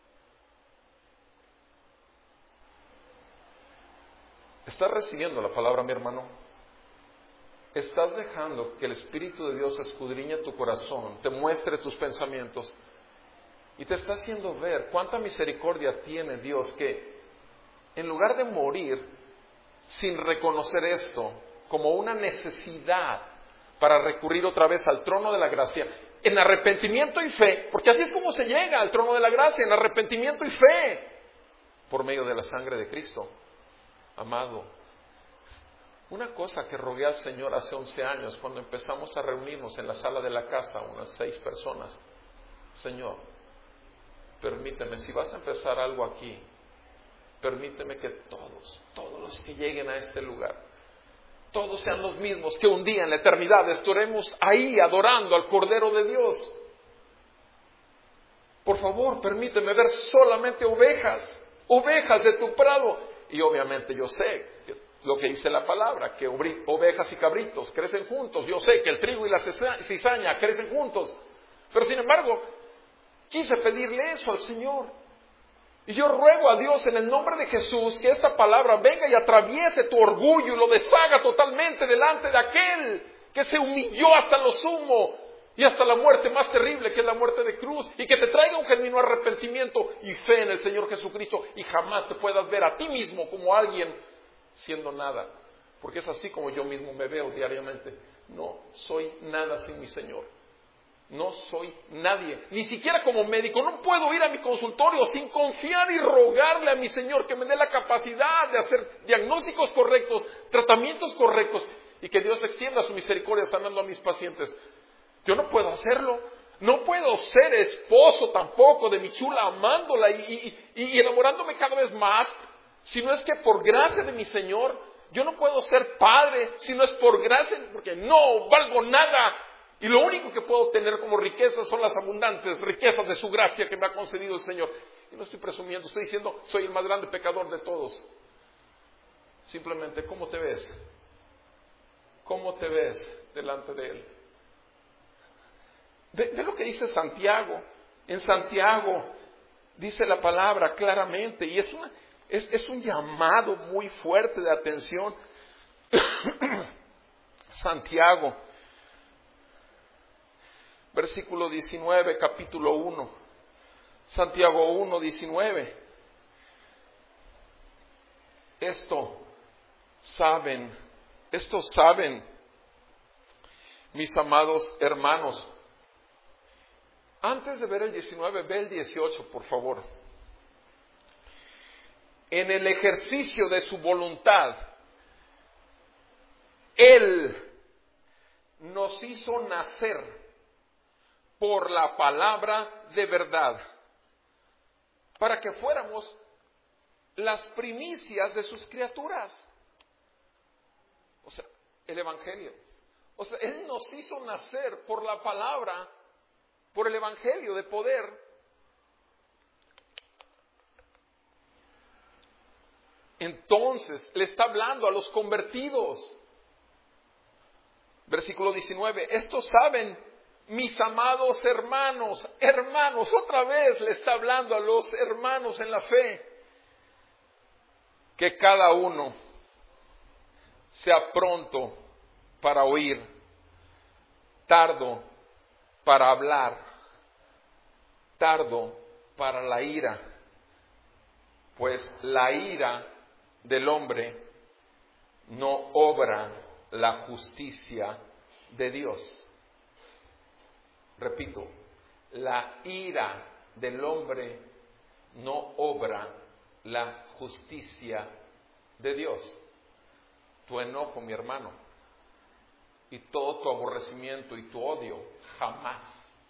¿Estás recibiendo la palabra, mi hermano? ¿Estás dejando que el Espíritu de Dios escudriñe tu corazón, te muestre tus pensamientos y te está haciendo ver cuánta misericordia tiene Dios, que en lugar de morir sin reconocer esto como una necesidad para recurrir otra vez al trono de la gracia, en arrepentimiento y fe, porque así es como se llega al trono de la gracia, en arrepentimiento y fe, por medio de la sangre de Cristo? Amado, una cosa que rogué al Señor hace 11 años, cuando empezamos a reunirnos en la sala de la casa, unas 6 personas. Señor, permíteme, si vas a empezar algo aquí, permíteme que todos los que lleguen a este lugar, todos sean los mismos, que un día en la eternidad estaremos ahí adorando al Cordero de Dios. Por favor, permíteme ver solamente ovejas de tu prado. Y obviamente yo sé lo que dice la palabra, que ovejas y cabritos crecen juntos. Yo sé que el trigo y la cizaña crecen juntos. Pero sin embargo, quise pedirle eso al Señor. Y yo ruego a Dios en el nombre de Jesús que esta palabra venga y atraviese tu orgullo y lo deshaga totalmente delante de aquel que se humilló hasta lo sumo y hasta la muerte más terrible, que es la muerte de cruz, y que te traiga un genuino arrepentimiento y fe en el Señor Jesucristo, y jamás te puedas ver a ti mismo como alguien siendo nada, porque es así como yo mismo me veo diariamente. No soy nada sin mi Señor, no soy nadie, ni siquiera como médico. No puedo ir a mi consultorio sin confiar y rogarle a mi Señor que me dé la capacidad de hacer diagnósticos correctos, tratamientos correctos, y que Dios extienda su misericordia sanando a mis pacientes. Yo no puedo hacerlo. No puedo ser esposo tampoco de mi chula, amándola y enamorándome cada vez más, si no es que por gracia de mi Señor. Yo no puedo ser padre si no es por gracia, porque no valgo nada. Y lo único que puedo tener como riquezas son las abundantes riquezas de su gracia que me ha concedido el Señor. Y no estoy presumiendo, estoy diciendo, soy el más grande pecador de todos. Simplemente, ¿cómo te ves? ¿Cómo te ves delante de Él? Ve lo que dice Santiago. En Santiago dice la palabra claramente, y es un llamado muy fuerte de atención. Santiago, versículo 19, capítulo 1. Santiago 1, 19. Esto saben, mis amados hermanos, Antes de ver el 19, ve el 18, por favor. En el ejercicio de su voluntad, Él nos hizo nacer por la palabra de verdad, para que fuéramos las primicias de sus criaturas. O sea, el Evangelio. O sea, Él nos hizo nacer por la palabra, por el Evangelio de poder. Entonces, le está hablando a los convertidos. Versículo 19, estos saben, mis amados hermanos, otra vez le está hablando a los hermanos en la fe, que cada uno sea pronto para oír, tardo para hablar, tardo para la ira, pues la ira del hombre no obra la justicia de Dios. Repito, la ira del hombre no obra la justicia de Dios. Tu enojo, mi hermano, y todo tu aborrecimiento y tu odio, jamás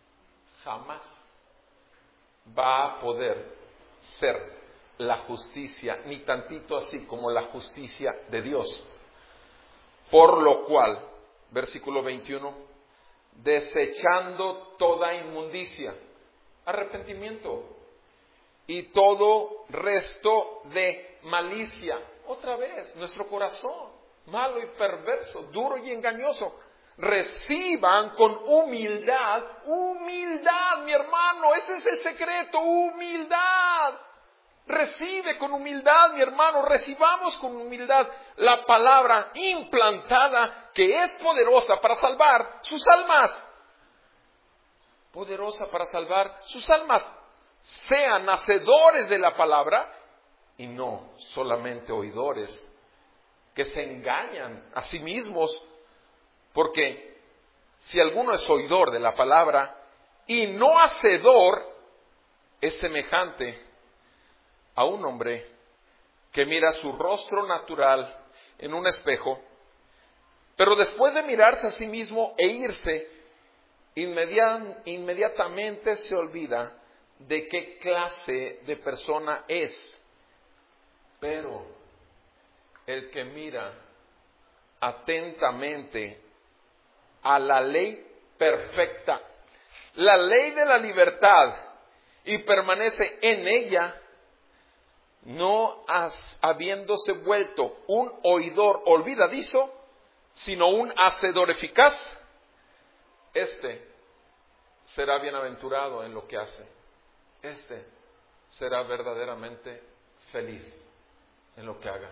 va a poder ser la justicia, ni tantito así como la justicia de Dios. Por lo cual, versículo 21, desechando toda inmundicia, arrepentimiento, y todo resto de malicia. Otra vez, nuestro corazón, malo y perverso, duro y engañoso, reciban con humildad, mi hermano, ese es el secreto, humildad. Recibe con humildad, mi hermano, recibamos con humildad la palabra implantada que es poderosa para salvar sus almas. Poderosa para salvar sus almas. Sean hacedores de la palabra y no solamente oidores que se engañan a sí mismos, porque si alguno es oidor de la palabra y no hacedor, es semejante a un hombre que mira su rostro natural en un espejo, pero después de mirarse a sí mismo e irse, inmediatamente se olvida de qué clase de persona es. Pero el que mira atentamente a la ley perfecta, la ley de la libertad, y permanece en ella, no habiéndose vuelto un oidor olvidadizo, sino un hacedor eficaz, este será bienaventurado en lo que hace. Este será verdaderamente feliz en lo que haga.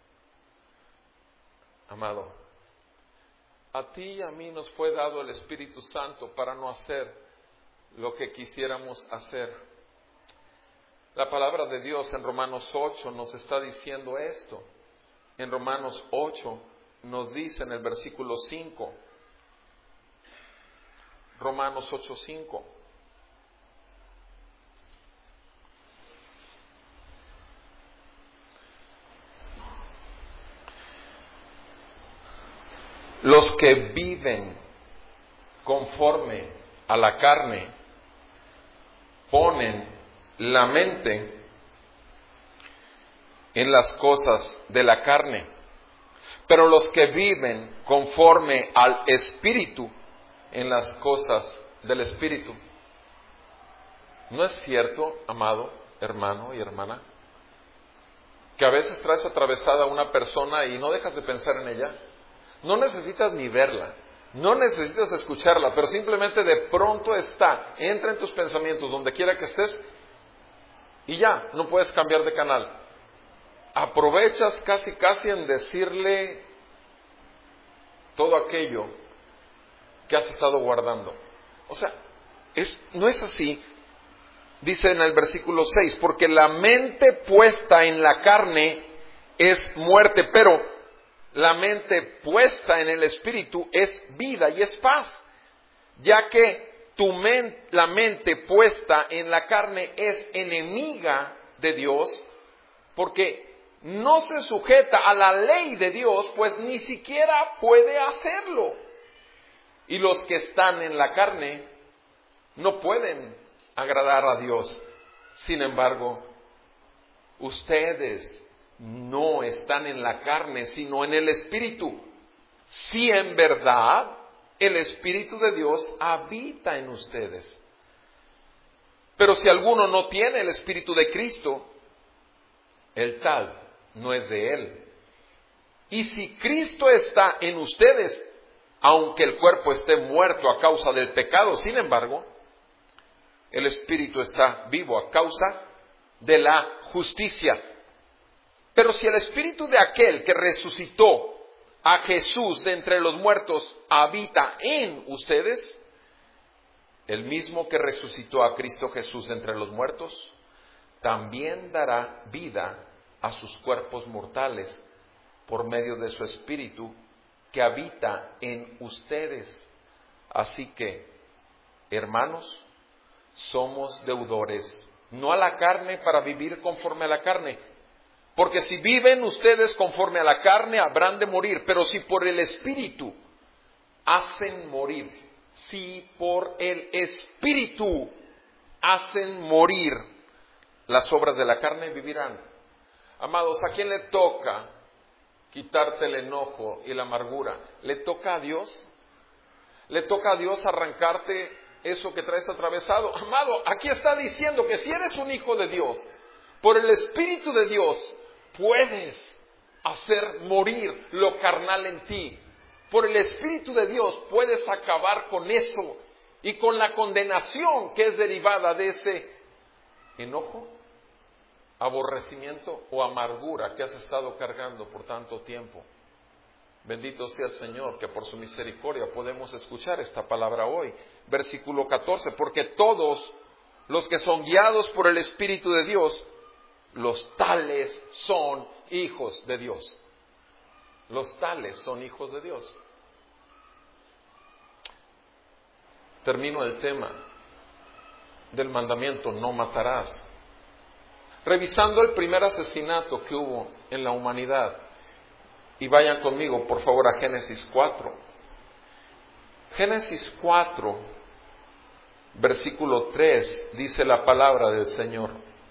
Amado, a ti y a mí nos fue dado el Espíritu Santo para no hacer lo que quisiéramos hacer. La palabra de Dios en Romanos 8 nos está diciendo esto. En Romanos 8 nos dice en el versículo 5, Romanos 8:5. Los que viven conforme a la carne ponen la mente en las cosas de la carne, pero los que viven conforme al Espíritu en las cosas del Espíritu. ¿No es cierto, amado hermano y hermana, que a veces traes atravesada a una persona y no dejas de pensar en ella? No necesitas ni verla, no necesitas escucharla, pero simplemente de pronto entra en tus pensamientos donde quiera que estés y ya, no puedes cambiar de canal. Aprovechas casi en decirle todo aquello que has estado guardando. O sea, no es así. Dice en el versículo 6, porque la mente puesta en la carne es muerte, pero la mente puesta en el Espíritu es vida y es paz, ya que la mente puesta en la carne es enemiga de Dios, porque no se sujeta a la ley de Dios, pues ni siquiera puede hacerlo. Y los que están en la carne no pueden agradar a Dios. Sin embargo, ustedes no están en la carne, sino en el Espíritu. Si en verdad el Espíritu de Dios habita en ustedes. Pero si alguno no tiene el Espíritu de Cristo, el tal no es de Él. Y si Cristo está en ustedes, aunque el cuerpo esté muerto a causa del pecado, sin embargo, el Espíritu está vivo a causa de la justicia. Pero si el Espíritu de aquel que resucitó a Jesús de entre los muertos habita en ustedes, el mismo que resucitó a Cristo Jesús de entre los muertos, también dará vida a sus cuerpos mortales por medio de su Espíritu que habita en ustedes. Así que, hermanos, somos deudores, no a la carne para vivir conforme a la carne, porque si viven ustedes conforme a la carne habrán de morir, pero si por el Espíritu hacen morir, si por el Espíritu hacen morir las obras de la carne, vivirán. Amados, ¿a quién le toca quitarte el enojo y la amargura? ¿Le toca a Dios? ¿Le toca a Dios arrancarte eso que traes atravesado? Amado, aquí está diciendo que si eres un hijo de Dios, por el Espíritu de Dios, puedes hacer morir lo carnal en ti. Por el Espíritu de Dios puedes acabar con eso y con la condenación que es derivada de ese enojo, aborrecimiento o amargura que has estado cargando por tanto tiempo. Bendito sea el Señor, que por su misericordia podemos escuchar esta palabra hoy. Versículo 14, porque todos los que son guiados por el Espíritu de Dios, los tales son hijos de Dios. Los tales son hijos de Dios. Termino el tema del mandamiento, no matarás. Revisando el primer asesinato que hubo en la humanidad, y vayan conmigo por favor a Génesis 4. Génesis 4, versículo 3, dice la palabra del Señor.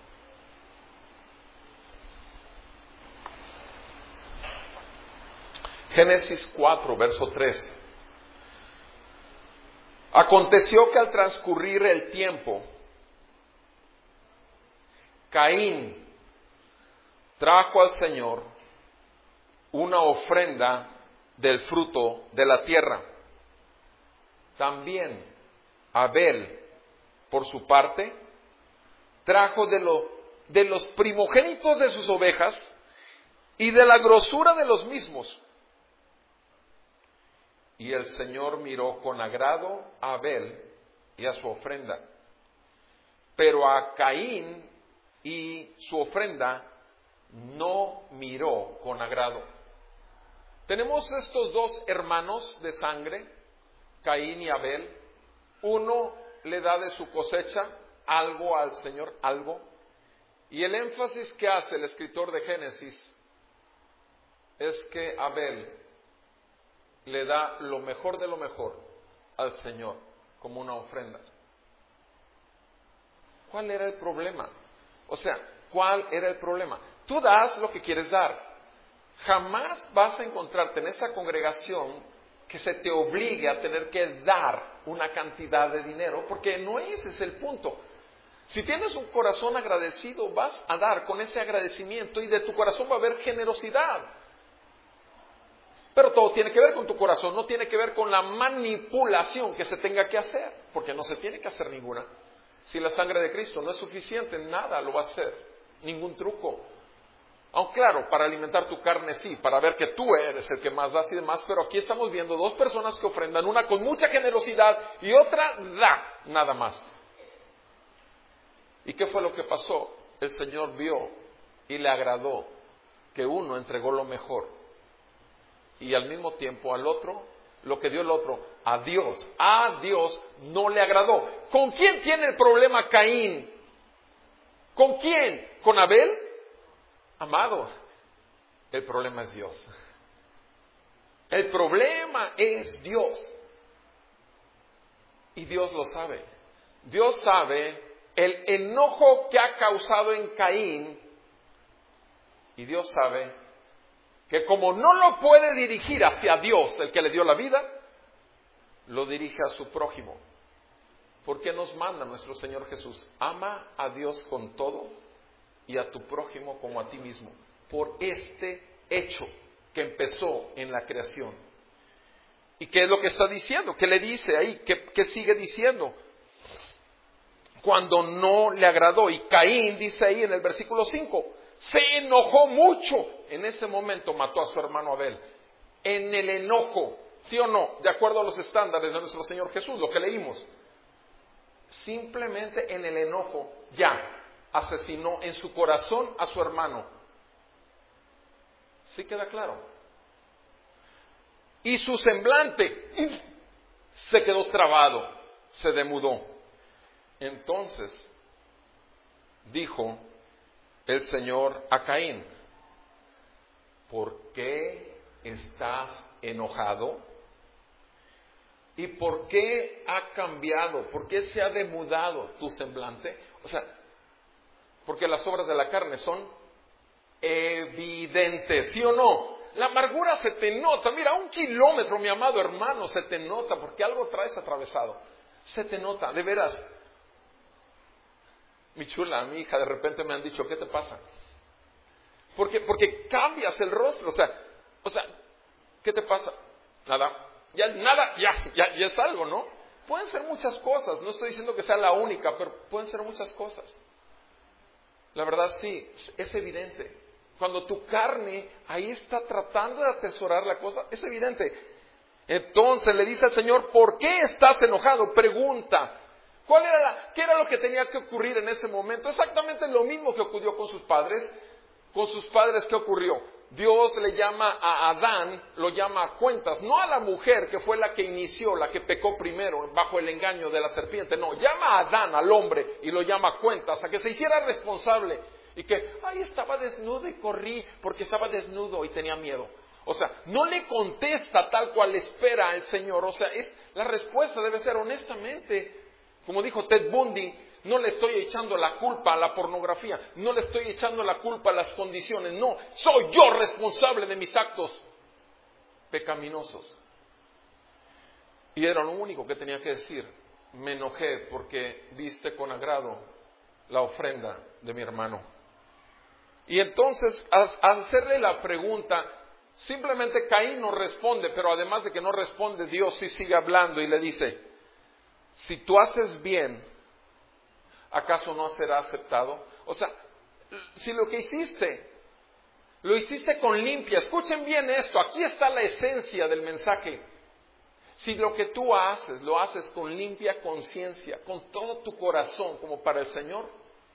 Génesis 4, verso 3. Aconteció que al transcurrir el tiempo, Caín trajo al Señor una ofrenda del fruto de la tierra. También Abel, por su parte, trajo de los primogénitos de sus ovejas y de la grosura de los mismos. Y el Señor miró con agrado a Abel y a su ofrenda, pero a Caín y su ofrenda no miró con agrado. Tenemos estos dos hermanos de sangre, Caín y Abel. Uno le da de su cosecha algo al Señor, algo. Y el énfasis que hace el escritor de Génesis es que Abel le da lo mejor de lo mejor al Señor como una ofrenda. ¿Cuál era el problema? O sea, ¿cuál era el problema? Tú das lo que quieres dar. Jamás vas a encontrarte en esta congregación que se te obligue a tener que dar una cantidad de dinero, porque no ese es el punto. Si tienes un corazón agradecido, vas a dar con ese agradecimiento y de tu corazón va a haber generosidad. Pero todo tiene que ver con tu corazón, no tiene que ver con la manipulación que se tenga que hacer, porque no se tiene que hacer ninguna. Si la sangre de Cristo no es suficiente, nada lo va a hacer, ningún truco. Aunque claro, para alimentar tu carne sí, para ver que tú eres el que más das y demás, pero aquí estamos viendo dos personas que ofrendan, una con mucha generosidad y otra da, nada más. ¿Y qué fue lo que pasó? El Señor vio y le agradó que uno entregó lo mejor y al mismo tiempo al otro lo que dio el otro, a Dios no le agradó. ¿Con quién tiene el problema Caín? ¿Con quién? ¿Con Abel? Amado, el problema es Dios. El problema es Dios. Y Dios lo sabe. Dios sabe el enojo que ha causado en Caín. Y Dios sabe que como no lo puede dirigir hacia Dios, el que le dio la vida, lo dirige a su prójimo. ¿Por qué nos manda nuestro Señor Jesús? Ama a Dios con todo y a tu prójimo como a ti mismo. Por este hecho que empezó en la creación. ¿Y qué es lo que está diciendo? ¿Qué le dice ahí? ¿Qué sigue diciendo? Cuando no le agradó. Y Caín dice ahí en el versículo 5, se enojó mucho. En ese momento mató a su hermano Abel. En el enojo, ¿sí o no? De acuerdo a los estándares de nuestro Señor Jesús, lo que leímos. Simplemente en el enojo, ya, asesinó en su corazón a su hermano. ¿Sí queda claro? Y su semblante se quedó trabado, se demudó. Entonces dijo el Señor a Caín, ¿por qué estás enojado? ¿Y por qué ha cambiado? ¿Por qué se ha demudado tu semblante? O sea, porque las obras de la carne son evidentes, ¿sí o no? La amargura se te nota, mira, a 1 kilómetro, mi amado hermano, se te nota, porque algo traes atravesado. Se te nota, de veras. Mi chula, mi hija, de repente me han dicho, ¿qué te pasa? Porque cambias el rostro, o sea, ¿qué te pasa? Nada, ya es algo, ¿no? Pueden ser muchas cosas, no estoy diciendo que sea la única, pero pueden ser muchas cosas. La verdad sí, es evidente. Cuando tu carne ahí está tratando de atesorar la cosa, es evidente. Entonces le dice al Señor, ¿por qué estás enojado? Pregunta. ¿Qué era lo que tenía que ocurrir en ese momento? Exactamente lo mismo que ocurrió con sus padres. Con sus padres, ¿qué ocurrió? Dios le llama a Adán, lo llama a cuentas, no a la mujer que fue la que inició, la que pecó primero bajo el engaño de la serpiente, no, llama a Adán, al hombre, y lo llama a cuentas, a que se hiciera responsable, y que, estaba desnudo y corrí porque estaba desnudo y tenía miedo. O sea, no le contesta tal cual espera el Señor, o sea, la respuesta debe ser honestamente, como dijo Ted Bundy, no le estoy echando la culpa a la pornografía, no le estoy echando la culpa a las condiciones, no, soy yo responsable de mis actos pecaminosos. Y era lo único que tenía que decir, me enojé porque diste con agrado la ofrenda de mi hermano. Y entonces, al hacerle la pregunta, simplemente Caín no responde, pero además de que no responde, Dios sí sigue hablando y le dice, si tú haces bien, ¿acaso no será aceptado? O sea, si lo que hiciste, lo hiciste con limpia, escuchen bien esto, aquí está la esencia del mensaje. Si lo que tú haces, lo haces con limpia conciencia, con todo tu corazón como para el Señor,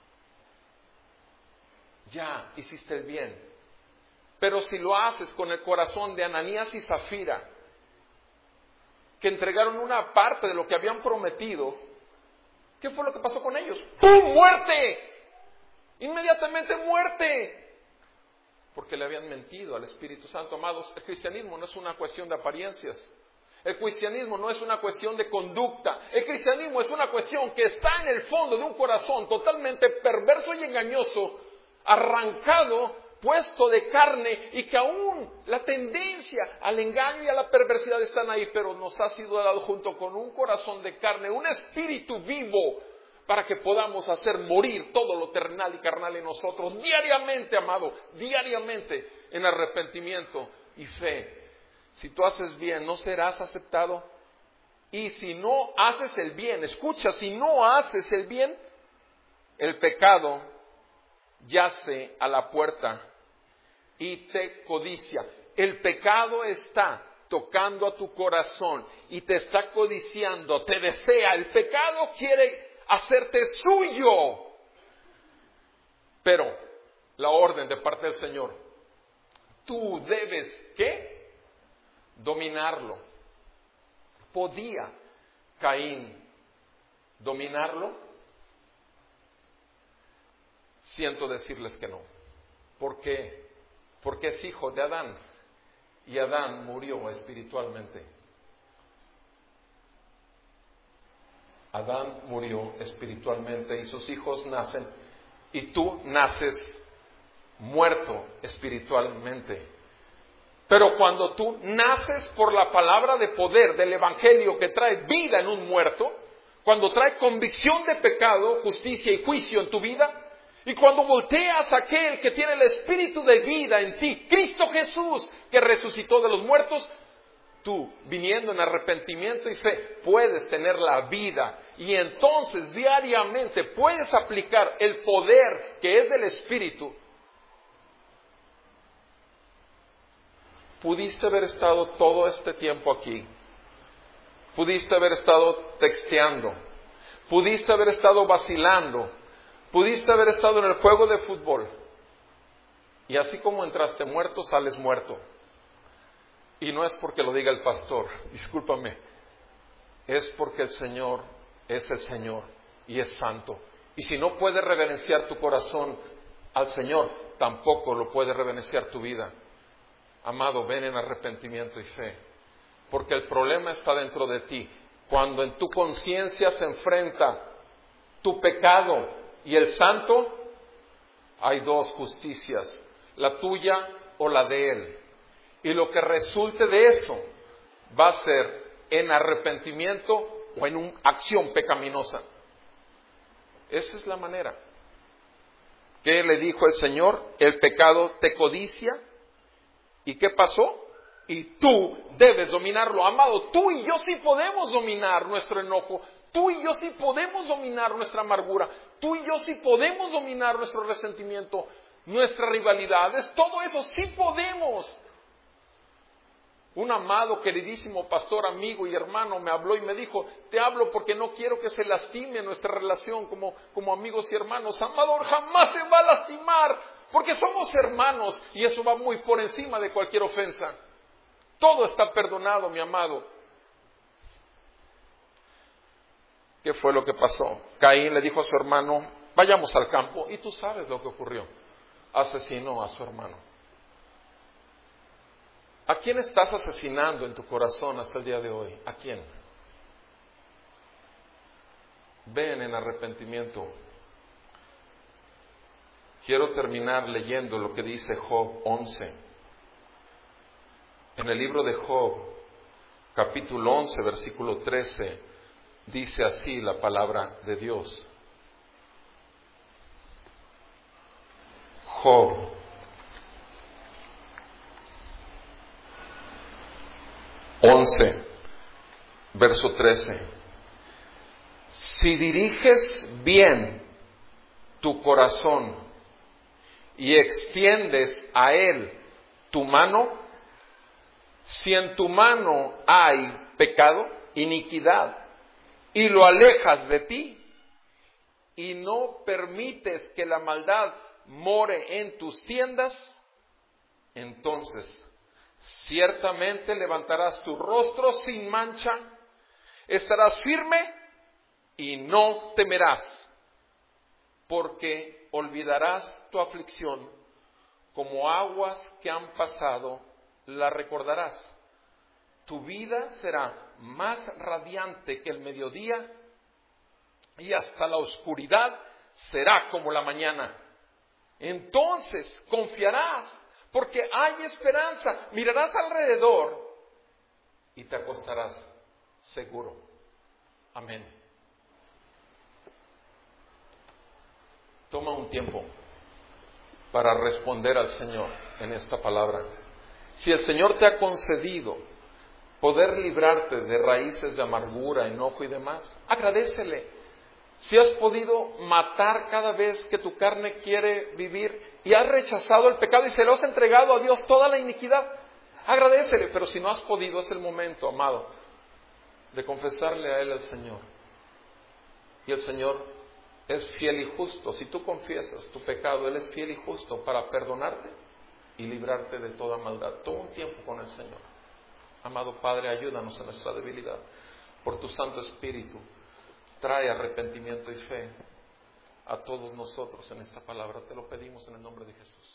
ya hiciste el bien. Pero si lo haces con el corazón de Ananías y Zafira, que entregaron una parte de lo que habían prometido, ¿qué fue lo que pasó con ellos? ¡Pum! ¡Muerte! Inmediatamente muerte. Porque le habían mentido al Espíritu Santo. Amados, el cristianismo no es una cuestión de apariencias. El cristianismo no es una cuestión de conducta. El cristianismo es una cuestión que está en el fondo de un corazón totalmente perverso y engañoso, arrancado, puesto de carne, y que aún la tendencia al engaño y a la perversidad están ahí, pero nos ha sido dado junto con un corazón de carne, un espíritu vivo, para que podamos hacer morir todo lo terrenal y carnal en nosotros, diariamente, amado, diariamente, en arrepentimiento y fe. Si tú haces bien, no serás aceptado. Y si no haces el bien, escucha, si no haces el bien, el pecado yace a la puerta y te codicia. El pecado está tocando a tu corazón y te está codiciando, te desea. El pecado quiere hacerte suyo. Pero la orden de parte del Señor, tú debes, ¿qué? Dominarlo. ¿Podía Caín dominarlo? Siento decirles que no. ¿Por qué? Porque es hijo de Adán y Adán murió espiritualmente. Adán murió espiritualmente y sus hijos nacen y tú naces muerto espiritualmente. Pero cuando tú naces por la palabra de poder del Evangelio que trae vida en un muerto, cuando trae convicción de pecado, justicia y juicio en tu vida, y cuando volteas a aquel que tiene el espíritu de vida en ti, Cristo Jesús, que resucitó de los muertos, tú, viniendo en arrepentimiento y fe, puedes tener la vida y entonces diariamente puedes aplicar el poder que es del Espíritu. Pudiste haber estado todo este tiempo aquí, pudiste haber estado texteando, pudiste haber estado vacilando, pudiste haber estado en el juego de fútbol y así como entraste muerto, sales muerto. Y no es porque lo diga el pastor, discúlpame, es porque el Señor es el Señor y es santo. Y si no puedes reverenciar tu corazón al Señor, tampoco lo puede reverenciar tu vida. Amado, ven en arrepentimiento y fe, porque el problema está dentro de ti. Cuando en tu conciencia se enfrenta tu pecado y el santo, hay dos justicias, la tuya o la de Él. Y lo que resulte de eso va a ser en arrepentimiento o en una acción pecaminosa. Esa es la manera. ¿Qué le dijo el Señor? El pecado te codicia. ¿Y qué pasó? Y tú debes dominarlo. Amado, tú y yo sí podemos dominar nuestro enojo. Tú y yo sí podemos dominar nuestra amargura. Tú y yo sí podemos dominar nuestro resentimiento, nuestras rivalidades. Todo eso sí podemos. Un amado, queridísimo pastor, amigo y hermano me habló y me dijo, te hablo porque no quiero que se lastime nuestra relación como amigos y hermanos. Amado, jamás se va a lastimar porque somos hermanos y eso va muy por encima de cualquier ofensa. Todo está perdonado, mi amado. ¿Qué fue lo que pasó? Caín le dijo a su hermano, vayamos al campo. Y tú sabes lo que ocurrió. Asesinó a su hermano. ¿A quién estás asesinando en tu corazón hasta el día de hoy? ¿A quién? Ven en arrepentimiento. Quiero terminar leyendo lo que dice Job 11. En el libro de Job, capítulo 11, versículo 13, dice así la palabra de Dios. Job 11, verso 13. Si diriges bien tu corazón y extiendes a él tu mano, si en tu mano hay pecado, iniquidad, y lo alejas de ti, y no permites que la maldad more en tus tiendas, entonces ciertamente levantarás tu rostro sin mancha, estarás firme y no temerás, porque olvidarás tu aflicción, como aguas que han pasado, la recordarás. Tu vida será más radiante que el mediodía y hasta la oscuridad será como la mañana. Entonces confiarás, porque hay esperanza. Mirarás alrededor y te acostarás seguro. Amén. Toma un tiempo para responder al Señor en esta palabra. Si el Señor te ha concedido poder librarte de raíces de amargura, enojo y demás, agradécele. Si has podido matar cada vez que tu carne quiere vivir y has rechazado el pecado y se lo has entregado a Dios toda la iniquidad, agradécele. Pero si no has podido, es el momento, amado, de confesarle a Él al Señor. Y el Señor es fiel y justo. Si tú confiesas tu pecado, Él es fiel y justo para perdonarte y librarte de toda maldad. Toma un tiempo con el Señor. Amado Padre, ayúdanos en nuestra debilidad. Por tu Santo Espíritu, trae arrepentimiento y fe a todos nosotros en esta palabra. Te lo pedimos en el nombre de Jesús.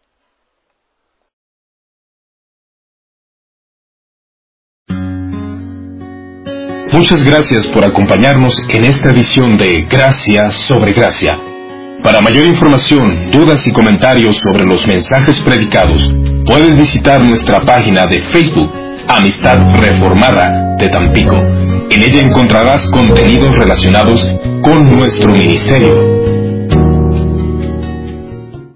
Muchas gracias por acompañarnos en esta edición de Gracia sobre Gracia. Para mayor información, dudas y comentarios sobre los mensajes predicados, puedes visitar nuestra página de Facebook, Amistad Reformada de Tampico. En ella encontrarás contenidos relacionados con nuestro ministerio.